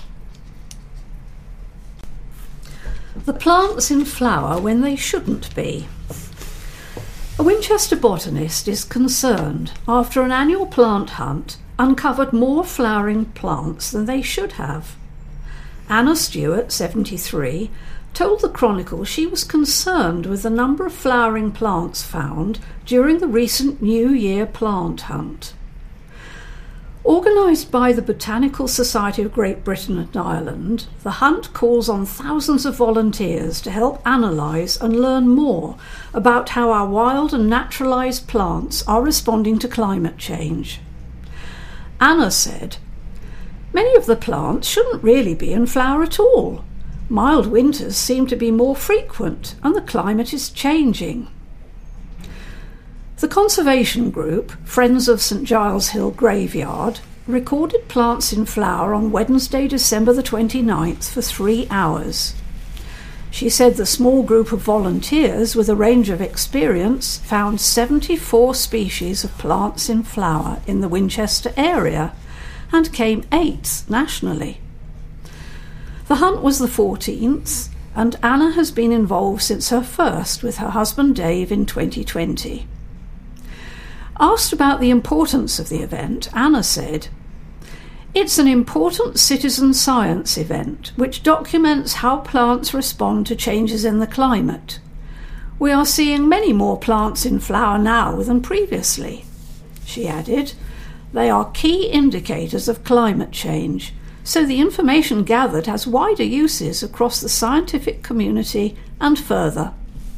The plants in flower when they shouldn't be. A Winchester botanist is concerned after an annual plant hunt uncovered more flowering plants than they should have. Anna Stewart, 73, told the Chronicle she was concerned with the number of flowering plants found during the recent New Year plant hunt. Organised by the Botanical Society of Great Britain and Ireland, the hunt calls on thousands of volunteers to help analyse and learn more about how our wild and naturalised plants are responding to climate change. Anna said, "Many of the plants shouldn't really be in flower at all. Mild winters seem to be more frequent and the climate is changing." The conservation group, Friends of St Giles Hill Graveyard, recorded plants in flower on Wednesday, December the 29th for 3 hours. She said the small group of volunteers with a range of experience found 74 species of plants in flower in the Winchester area and came 8th nationally. The hunt was the 14th, and Anna has been involved since her first with her husband Dave in 2020. Asked about the importance of the event, Anna said, "It's an important citizen science event which documents how plants respond to changes in the climate. We are seeing many more plants in flower now than previously." She added, "They are key indicators of climate change, so the information gathered has wider uses across the scientific community and further."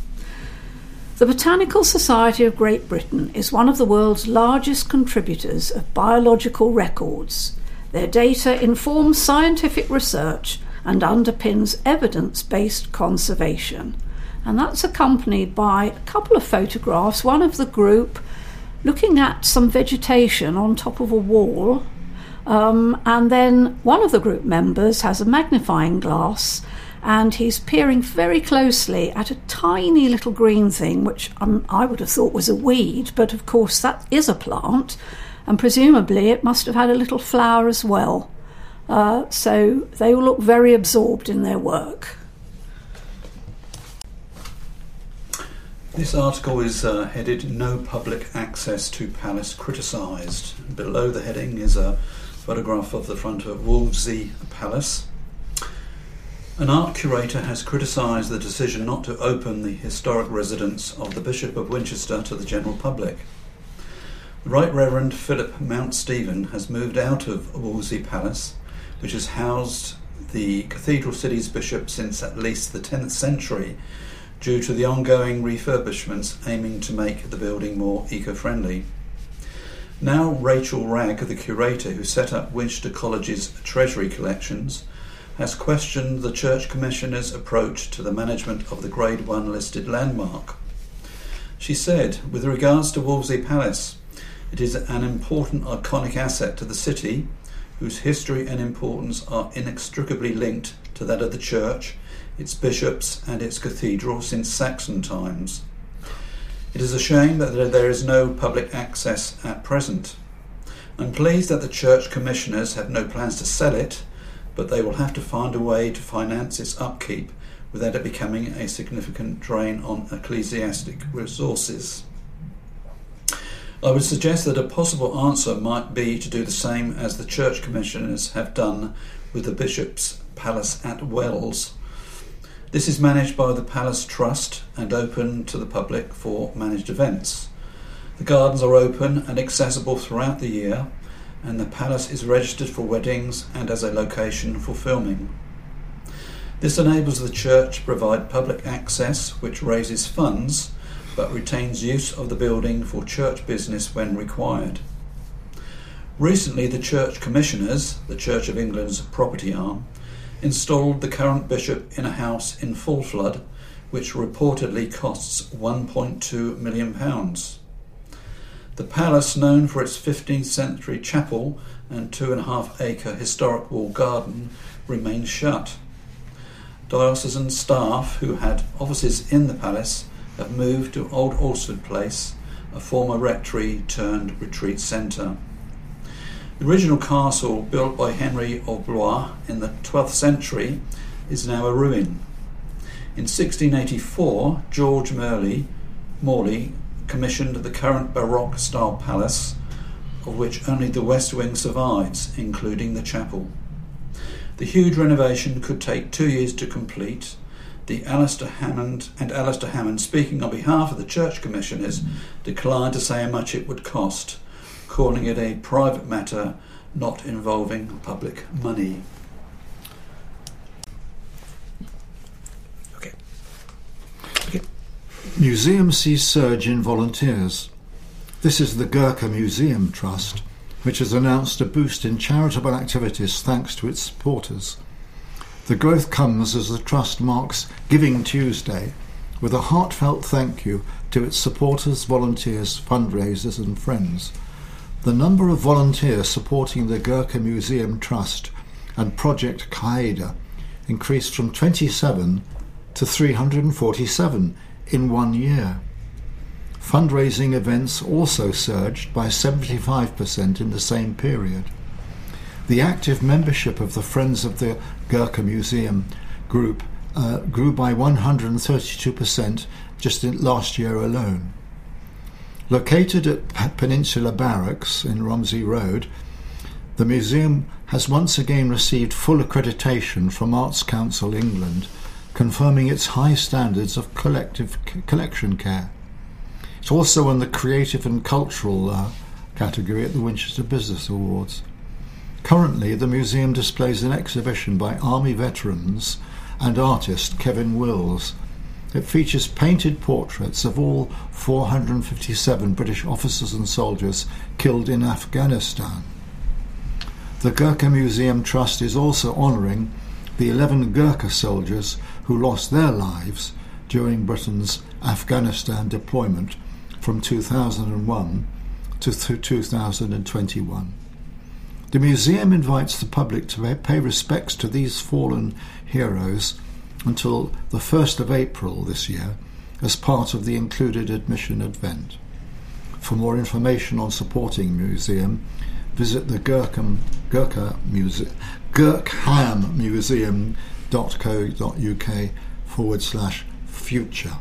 The Botanical Society of Great Britain is one of the world's largest contributors of biological records. Their data informs scientific research and underpins evidence-based conservation. And that's accompanied by a couple of photographs, one of the group looking at some vegetation on top of a wall, and then one of the group members has a magnifying glass and he's peering very closely at a tiny little green thing, which I would have thought was a weed, but of course that is a plant, and presumably it must have had a little flower as well. So they all look very absorbed in their work. This article is headed "No Public Access to Palace Criticised." Below the heading is a photograph of the front of Wolvesey Palace. An art curator has criticised the decision not to open the historic residence of the Bishop of Winchester to the general public. The Right Reverend Philip Mount Stephen has moved out of Wolvesey Palace, which has housed the Cathedral City's bishop since at least the 10th century, due to the ongoing refurbishments aiming to make the building more eco-friendly. Now Rachel Ragg, the curator who set up Winchester College's treasury collections, has questioned the Church Commissioner's approach to the management of the Grade 1 listed landmark. She said, with regards to Wolvesey Palace, it is an important iconic asset to the city, whose history and importance are inextricably linked to that of the church, its bishops and its cathedral since Saxon times. It is a shame that there is no public access at present. I'm pleased that the Church Commissioners have no plans to sell it, but they will have to find a way to finance its upkeep without it becoming a significant drain on ecclesiastic resources. I would suggest that a possible answer might be to do the same as the Church Commissioners have done with the Bishop's Palace at Wells. This is managed by the Palace Trust and open to the public for managed events. The gardens are open and accessible throughout the year, and the palace is registered for weddings and as a location for filming. This enables the church to provide public access, which raises funds, but retains use of the building for church business when required. Recently, the Church Commissioners, the Church of England's property arm, installed the current bishop in a house in full flood, which reportedly costs £1.2 million. The palace, known for its 15th century chapel and 2.5-acre historic wall garden, remains shut. Diocesan staff who had offices in the palace have moved to Old Alresford Place, a former rectory turned retreat centre. The original castle, built by Henry of Blois in the 12th century, is now a ruin. In 1684, George Morley commissioned the current Baroque-style palace, of which only the west wing survives, including the chapel. The huge renovation could take 2 years to complete. Alistair Hammond, speaking on behalf of the Church Commissioners, declined to say how much it would cost, calling it a private matter not involving public money. Okay. Museum sees surge in volunteers. This is the Gurkha Museum Trust, which has announced a boost in charitable activities thanks to its supporters. The growth comes as the Trust marks Giving Tuesday with a heartfelt thank you to its supporters, volunteers, fundraisers and friends. The number of volunteers supporting the Gurkha Museum Trust and Project Qaeda increased from 27 to 347 in 1 year. Fundraising events also surged by 75% in the same period. The active membership of the Friends of the Gurkha Museum group grew by 132% just in last year alone. Located at Peninsula Barracks in Romsey Road, the museum has once again received full accreditation from Arts Council England, confirming its high standards of collection care. It's also won the Creative and Cultural category at the Winchester Business Awards. Currently, the museum displays an exhibition by Army veterans and artist Kevin Wills. It features painted portraits of all 457 British officers and soldiers killed in Afghanistan. The Gurkha Museum Trust is also honouring the 11 Gurkha soldiers who lost their lives during Britain's Afghanistan deployment from 2001 to 2021. The museum invites the public to pay respects to these fallen heroes until the 1st of April this year as part of the included admission event. For more information on supporting the museum, visit the GurkhamMuseum.co.uk/future.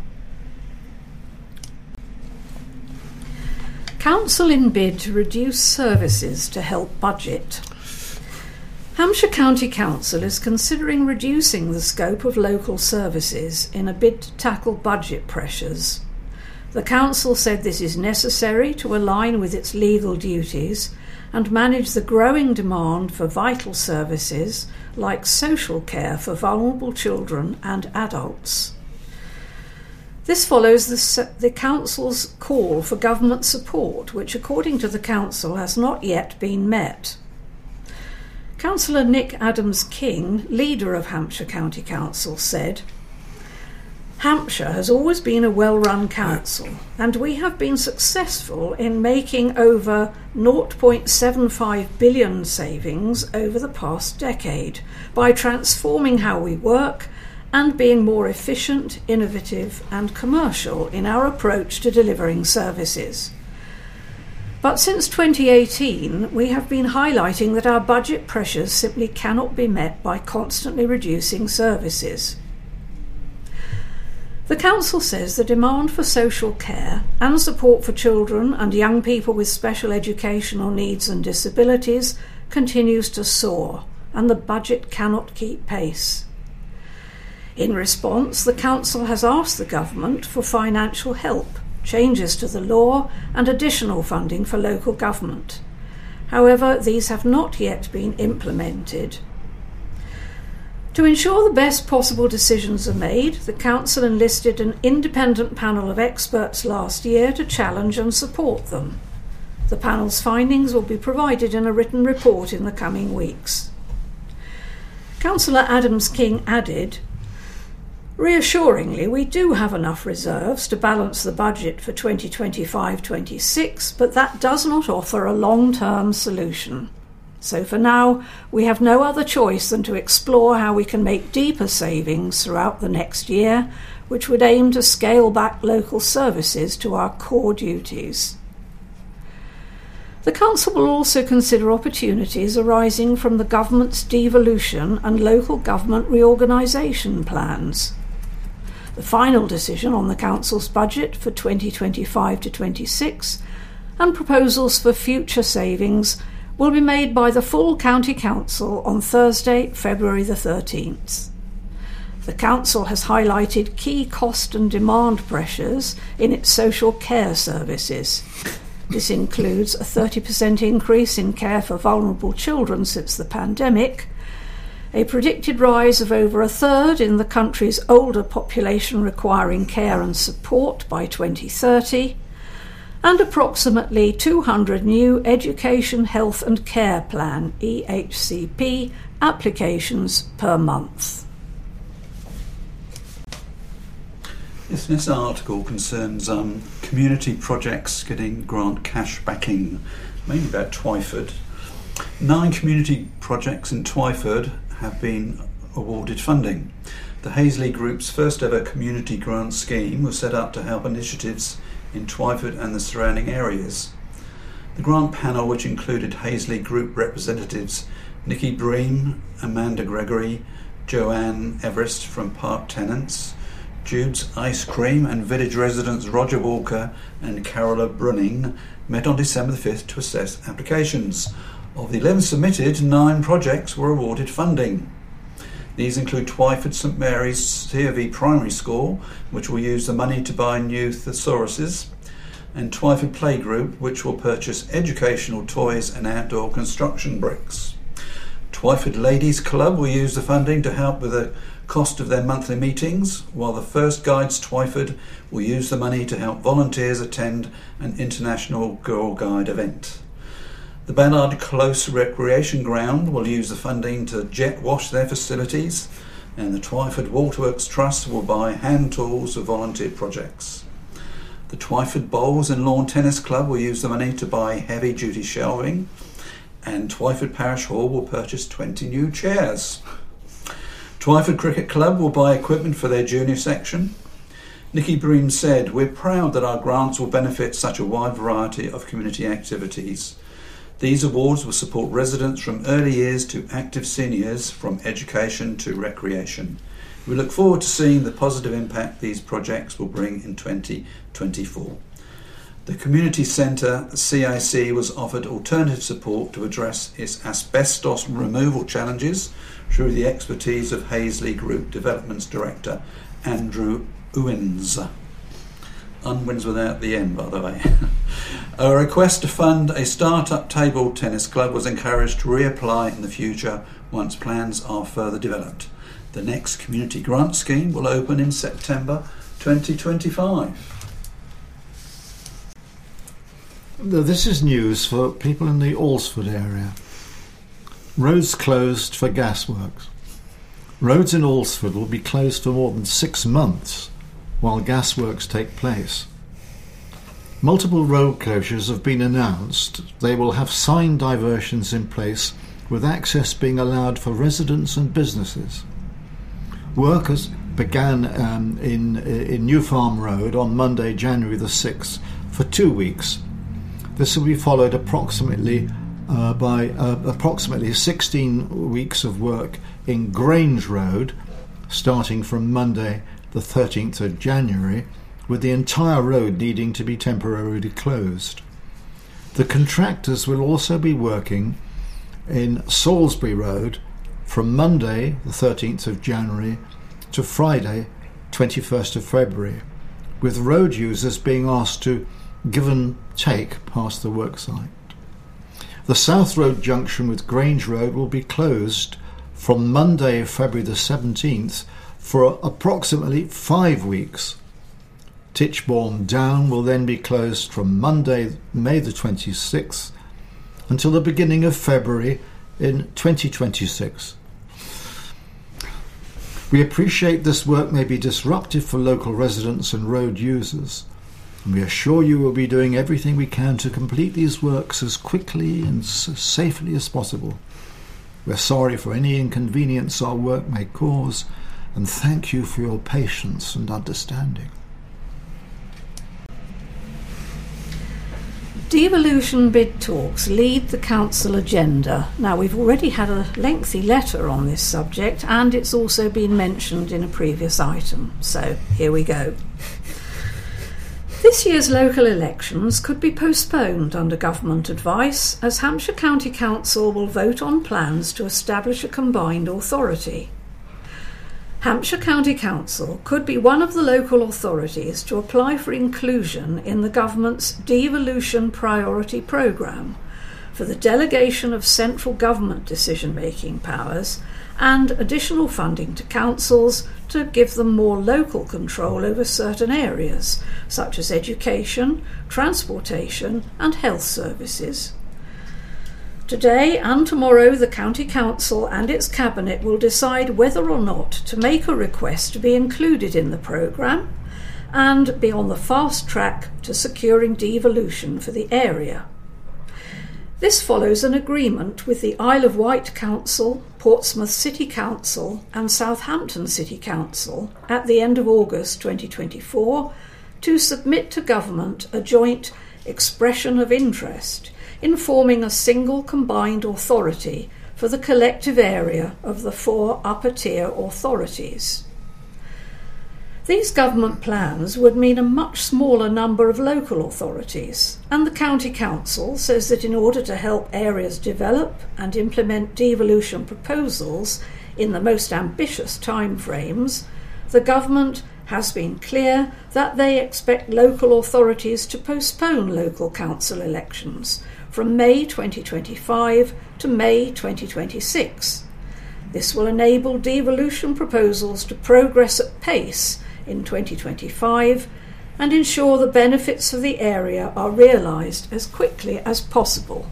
Council in bid to reduce services to help budget. Hampshire County Council is considering reducing the scope of local services in a bid to tackle budget pressures. The council said this is necessary to align with its legal duties and manage the growing demand for vital services like social care for vulnerable children and adults. This follows the Council's call for government support, which according to the Council has not yet been met. Councillor Nick Adams-King, leader of Hampshire County Council, said, "Hampshire has always been a well-run council, and we have been successful in making over 0.75 billion savings over the past decade by transforming how we work and being more efficient, innovative and commercial in our approach to delivering services. But since 2018, we have been highlighting that our budget pressures simply cannot be met by constantly reducing services." The Council says the demand for social care and support for children and young people with special educational needs and disabilities continues to soar, and the budget cannot keep pace. In response, the Council has asked the Government for financial help, changes to the law and additional funding for local government. However, these have not yet been implemented. To ensure the best possible decisions are made, the Council enlisted an independent panel of experts last year to challenge and support them. The panel's findings will be provided in a written report in the coming weeks. Councillor Adams-King added, "Reassuringly, we do have enough reserves to balance the budget for 2025-26, but that does not offer a long-term solution. So for now, we have no other choice than to explore how we can make deeper savings throughout the next year, which would aim to scale back local services to our core duties." The Council will also consider opportunities arising from the Government's devolution and local government reorganisation plans. The final decision on the Council's budget for 2025-26 and proposals for future savings will be made by the full County Council on Thursday, February the 13th. The Council has highlighted key cost and demand pressures in its social care services. This includes a 30% increase in care for vulnerable children since the pandemic, a predicted rise of over a third in the country's older population requiring care and support by 2030, and approximately 200 new Education, Health and Care Plan EHCP applications per month. This next article concerns community projects getting grant cash backing, mainly about Twyford. 9 community projects in Twyford have been awarded funding. The Hazley Group's first ever community grant scheme was set up to help initiatives in Twyford and the surrounding areas. The grant panel, which included Hazley Group representatives Nikki Bream, Amanda Gregory, Joanne Everest from Park Tenants, Jude's Ice Cream and village residents Roger Walker and Carola Brunning, met on December the 5th to assess applications. Of the 11 submitted, 9 projects were awarded funding. These include Twyford St Mary's COV Primary School, which will use the money to buy new thesauruses, and Twyford Playgroup, which will purchase educational toys and outdoor construction bricks. Twyford Ladies Club will use the funding to help with the cost of their monthly meetings, while the First Guides Twyford will use the money to help volunteers attend an International Girl Guide event. The Ballard Close Recreation Ground will use the funding to jet wash their facilities, and the Twyford Waterworks Trust will buy hand tools for volunteer projects. The Twyford Bowls and Lawn Tennis Club will use the money to buy heavy-duty shelving, and Twyford Parish Hall will purchase 20 new chairs. Twyford Cricket Club will buy equipment for their junior section. Nikki Bream said, "We're proud that our grants will benefit such a wide variety of community activities. These awards will support residents from early years to active seniors, from education to recreation. We look forward to seeing the positive impact these projects will bring in 2024. The Community Centre CIC was offered alternative support to address its asbestos removal challenges through the expertise of Hazley Group Developments Director Andrew Owens. Unwins without the N, by the way. A request to fund a start-up table tennis club was encouraged to reapply in the future once plans are further developed. The next community grant scheme will open in September 2025. This is news for people in the Alresford area. Roads closed for gasworks. Roads in Alresford will be closed for more than 6 months while gasworks take place. Multiple road closures have been announced. They will have signed diversions in place with access being allowed for residents and businesses. Workers began in New Farm Road on Monday, January the 6th for 2 weeks. This will be followed by approximately 16 weeks of work in Grange Road, starting from Monday the 13th of January, with the entire road needing to be temporarily closed. The contractors will also be working in Salisbury Road from Monday the 13th of January to Friday 21st of February, with road users being asked to give and take past the worksite. The South Road junction with Grange Road will be closed from Monday, February the 17th for approximately 5 weeks. Titchbourne Down will then be closed from Monday, May the 26th until the beginning of February in 2026. We appreciate this work may be disruptive for local residents and road users, and we assure you we'll be doing everything we can to complete these works as quickly and safely as possible. We're sorry for any inconvenience our work may cause, and thank you for your patience and understanding. Devolution bid talks lead the council agenda. Now, we've already had a lengthy letter on this subject, and it's also been mentioned in a previous item. So here we go. This year's local elections could be postponed under government advice, as Hampshire County Council will vote on plans to establish a combined authority. Hampshire County Council could be one of the local authorities to apply for inclusion in the government's Devolution Priority Programme for the delegation of central government decision-making powers and additional funding to councils to give them more local control over certain areas, such as education, transportation and health services. Today and tomorrow, the County Council and its Cabinet will decide whether or not to make a request to be included in the programme and be on the fast track to securing devolution for the area. This follows an agreement with the Isle of Wight Council, Portsmouth City Council and Southampton City Council at the end of August 2024 to submit to Government a joint expression of interest in forming a single combined authority for the collective area of the 4 upper tier authorities. These government plans would mean a much smaller number of local authorities, and the County Council says that in order to help areas develop and implement devolution proposals in the most ambitious timeframes, the government has been clear that they expect local authorities to postpone local council elections from May 2025 to May 2026. This will enable devolution proposals to progress at pace in 2025 and ensure the benefits of the area are realised as quickly as possible.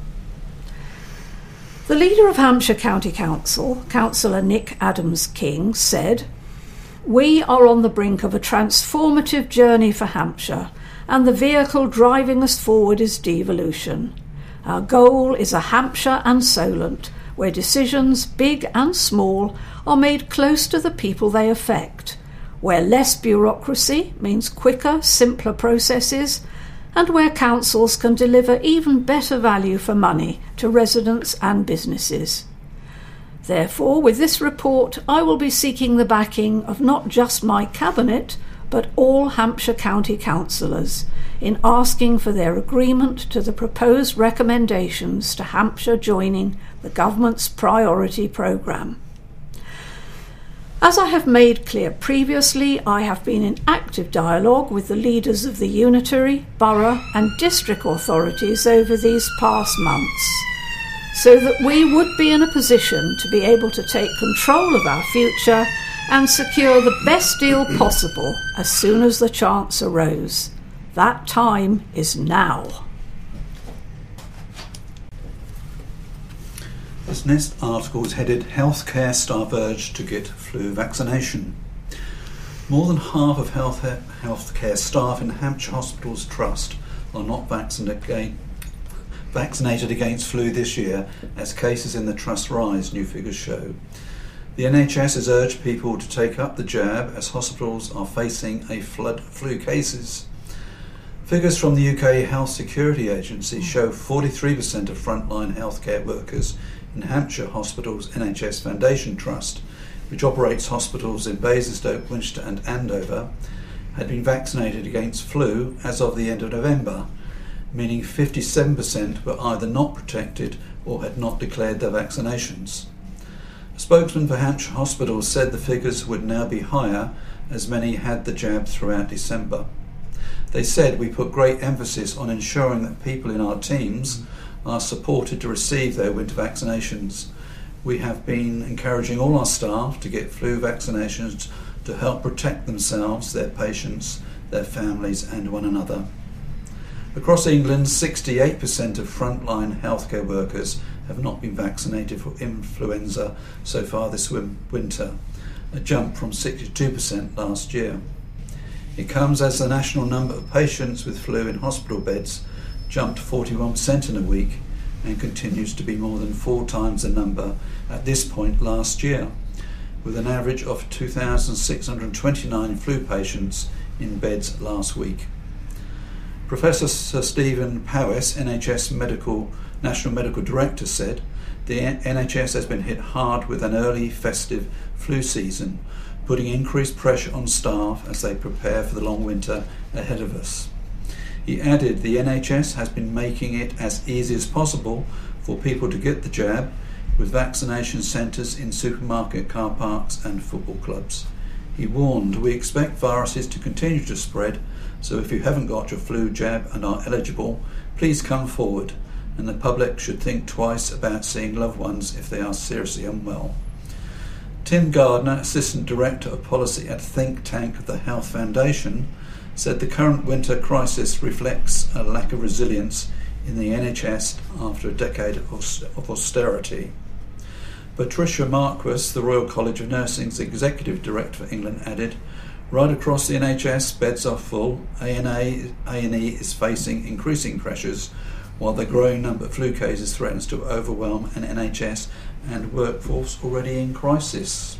The leader of Hampshire County Council, Councillor Nick Adams-King, said, "We are on the brink of a transformative journey for Hampshire, and the vehicle driving us forward is devolution. Our goal is a Hampshire and Solent, where decisions, big and small, are made close to the people they affect, where less bureaucracy means quicker, simpler processes, and where councils can deliver even better value for money to residents and businesses. Therefore, with this report, I will be seeking the backing of not just my Cabinet, but all Hampshire County councillors in asking for their agreement to the proposed recommendations to Hampshire joining the government's priority programme. As I have made clear previously, I have been in active dialogue with the leaders of the unitary, borough and district authorities over these past months, so that we would be in a position to be able to take control of our future and secure the best deal possible as soon as the chance arose. That time is now. This next article is headed Healthcare Staff Urged to Get Flu Vaccination. More than half of healthcare staff in Hampshire Hospitals Trust are not vaccinated against flu this year as cases in the trust rise, new figures show. The NHS has urged people to take up the jab as hospitals are facing a flood of flu cases. Figures from the UK Health Security Agency show 43% of frontline healthcare workers in Hampshire Hospitals NHS Foundation Trust, which operates hospitals in Basingstoke, Winchester and Andover, had been vaccinated against flu as of the end of November, meaning 57% were either not protected or had not declared their vaccinations. A spokesman for Hampshire Hospitals said the figures would now be higher as many had the jab throughout December. They said, "We put great emphasis on ensuring that people in our teams are supported to receive their winter vaccinations. We have been encouraging all our staff to get flu vaccinations to help protect themselves, their patients, their families and one another." Across England, 68% of frontline healthcare workers have not been vaccinated for influenza so far this winter, a jump from 62% last year. It comes as the national number of patients with flu in hospital beds jumped 41% in a week and continues to be more than 4 times the number at this point last year, with an average of 2,629 flu patients in beds last week. Professor Sir Stephen Powis, NHS National Medical Director, said the NHS has been hit hard with an early festive flu season, putting increased pressure on staff as they prepare for the long winter ahead of us. He added the NHS has been making it as easy as possible for people to get the jab, with vaccination centres in supermarket car parks and football clubs. He warned, "We expect viruses to continue to spread, so if you haven't got your flu jab and are eligible, please come forward, and the public should think twice about seeing loved ones if they are seriously unwell." Tim Gardner, Assistant Director of Policy at think tank of the Health Foundation, said the current winter crisis reflects a lack of resilience in the NHS after a decade of austerity. Patricia Marquis, the Royal College of Nursing's Executive Director for England, added, "Right across the NHS, beds are full. A&E is facing increasing pressures, while the growing number of flu cases threatens to overwhelm an NHS and workforce already in crisis."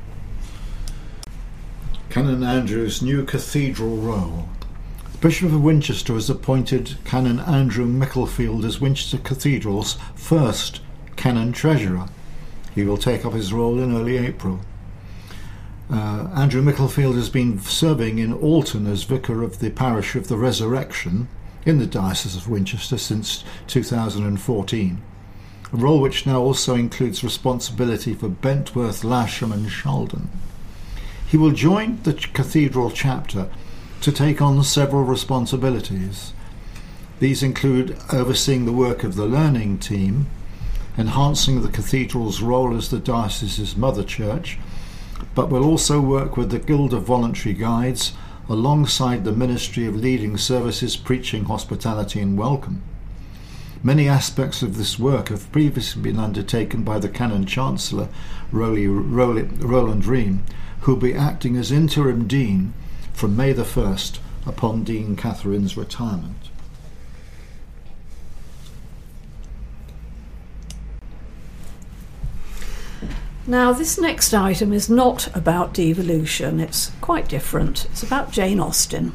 Canon Andrew's new cathedral role. The Bishop of Winchester has appointed Canon Andrew Micklefield as Winchester Cathedral's first Canon Treasurer. He will take up his role in early April. Andrew Micklefield has been serving in Alton as Vicar of the Parish of the Resurrection in the Diocese of Winchester since 2014, a role which now also includes responsibility for Bentworth, Lasham and Shalden. He will join the cathedral chapter to take on several responsibilities. These include overseeing the work of the learning team, enhancing the cathedral's role as the diocese's mother church, but will also work with the Guild of Voluntary Guides alongside the Ministry of Leading Services, Preaching, Hospitality and Welcome. Many aspects of this work have previously been undertaken by the Canon Chancellor, Roland Ream, who will be acting as interim dean from May the 1st upon Dean Catherine's retirement. Now, this next item is not about devolution. It's quite different. It's about Jane Austen.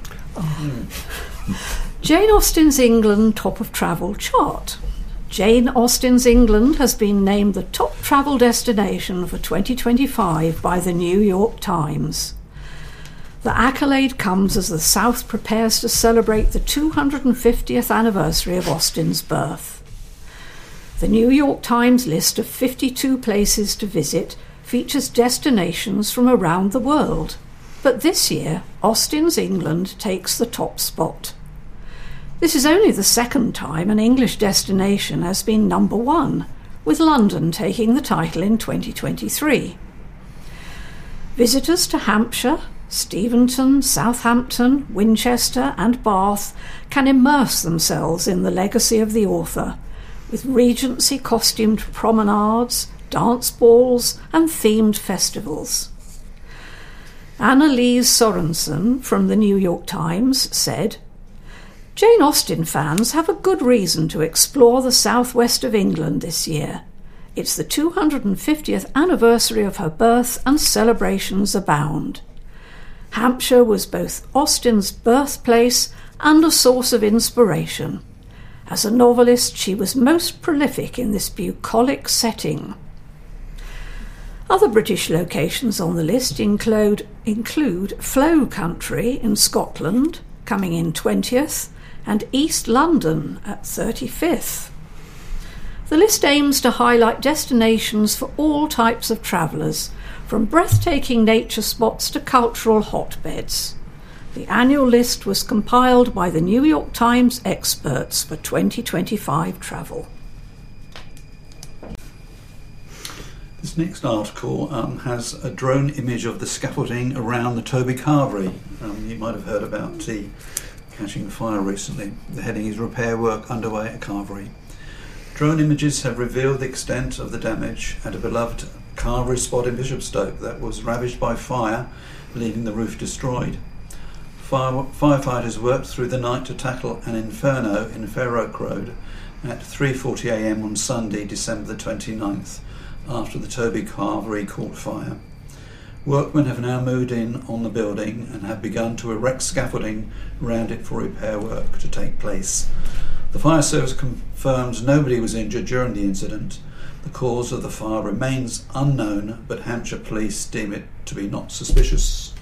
Jane Austen's England top of travel chart. Jane Austen's England has been named the top travel destination for 2025 by the New York Times. The accolade comes as the South prepares to celebrate the 250th anniversary of Austen's birth. The New York Times list of 52 places to visit features destinations from around the world, but this year Austen's England takes the top spot. This is only the second time an English destination has been number one, with London taking the title in 2023. Visitors to Hampshire, Steventon, Southampton, Winchester and Bath can immerse themselves in the legacy of the author, with Regency-costumed promenades, dance balls and themed festivals. Annalise Sorensen from the New York Times said, "Jane Austen fans have a good reason to explore the southwest of England this year. It's the 250th anniversary of her birth and celebrations abound. Hampshire was both Austen's birthplace and a source of inspiration. As a novelist, she was most prolific in this bucolic setting." Other British locations on the list include Flow Country in Scotland, coming in 20th, and East London at 35th. The list aims to highlight destinations for all types of travellers, from breathtaking nature spots to cultural hotbeds. The annual list was compiled by the New York Times experts for 2025 travel. This next article has a drone image of the scaffolding around the Toby Carvery. You might have heard about catching fire recently. The heading is "Repair Work Underway at Carvery." Drone images have revealed the extent of the damage at a beloved carvery spot in Bishopstoke that was ravaged by fire, leaving the roof destroyed. Firefighters worked through the night to tackle an inferno in Fair Oak Road at 3:40 a.m. on Sunday, December the 29th, after the Toby Carvery caught fire. Workmen have now moved in on the building and have begun to erect scaffolding around it for repair work to take place. The fire service confirms nobody was injured during the incident. The cause of the fire remains unknown, but Hampshire police deem it to be not suspicious.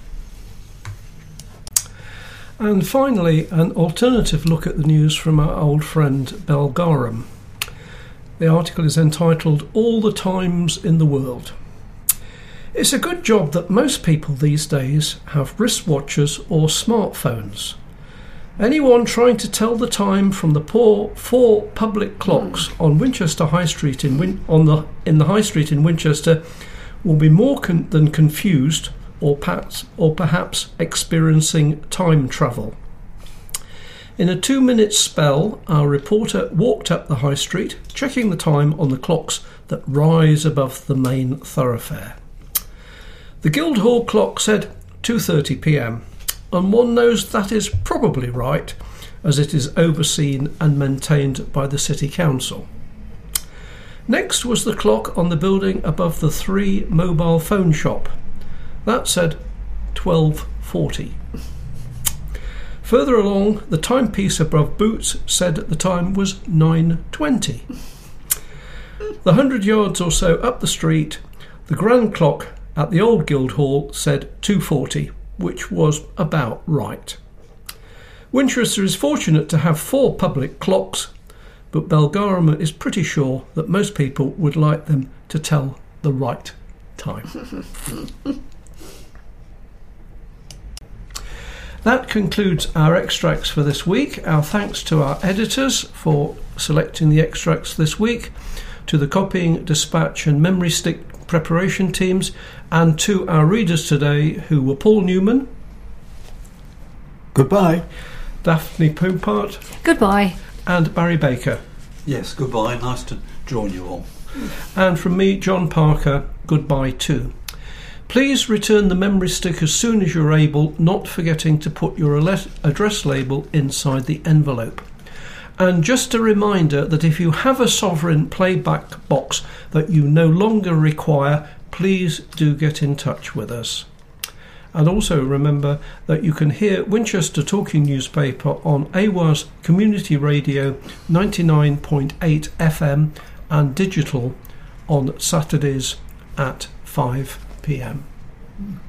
And finally, an alternative look at the news from our old friend Bell Garham. The article is entitled "All the Times in the World." It's a good job that most people these days have wristwatches or smartphones. Anyone trying to tell the time from the four public clocks on Winchester High Street in the High Street in Winchester will be more than confused, or perhaps experiencing time travel. In a 2-minute spell, our reporter walked up the High Street, checking the time on the clocks that rise above the main thoroughfare. The Guildhall clock said 2:30 p.m. and one knows that is probably right, as it is overseen and maintained by the City Council. Next was the clock on the building above the 3 mobile phone shop. That said 12:40. Further along, the timepiece above Boots said the time was 9:20. The 100 yards or so up the street, the grand clock at the old Guildhall said 2:40, which was about right. Winchester is fortunate to have 4 public clocks, but Bell Garham is pretty sure that most people would like them to tell the right time. That concludes our extracts for this week. Our thanks to our editors for selecting the extracts this week, to the copying, dispatch and memory stick preparation teams, and to our readers today, who were Paul Newman. Goodbye. Daphne Poupart. Goodbye. And Barry Baker. Yes, goodbye. Nice to join you all. And from me, John Parker, goodbye too. Please return the memory stick as soon as you're able, not forgetting to put your address label inside the envelope. And just a reminder that if you have a Sovereign playback box that you no longer require, please do get in touch with us. And also remember that you can hear Winchester Talking Newspaper on AWA's Community Radio 99.8 FM and digital on Saturdays at 5 p.m.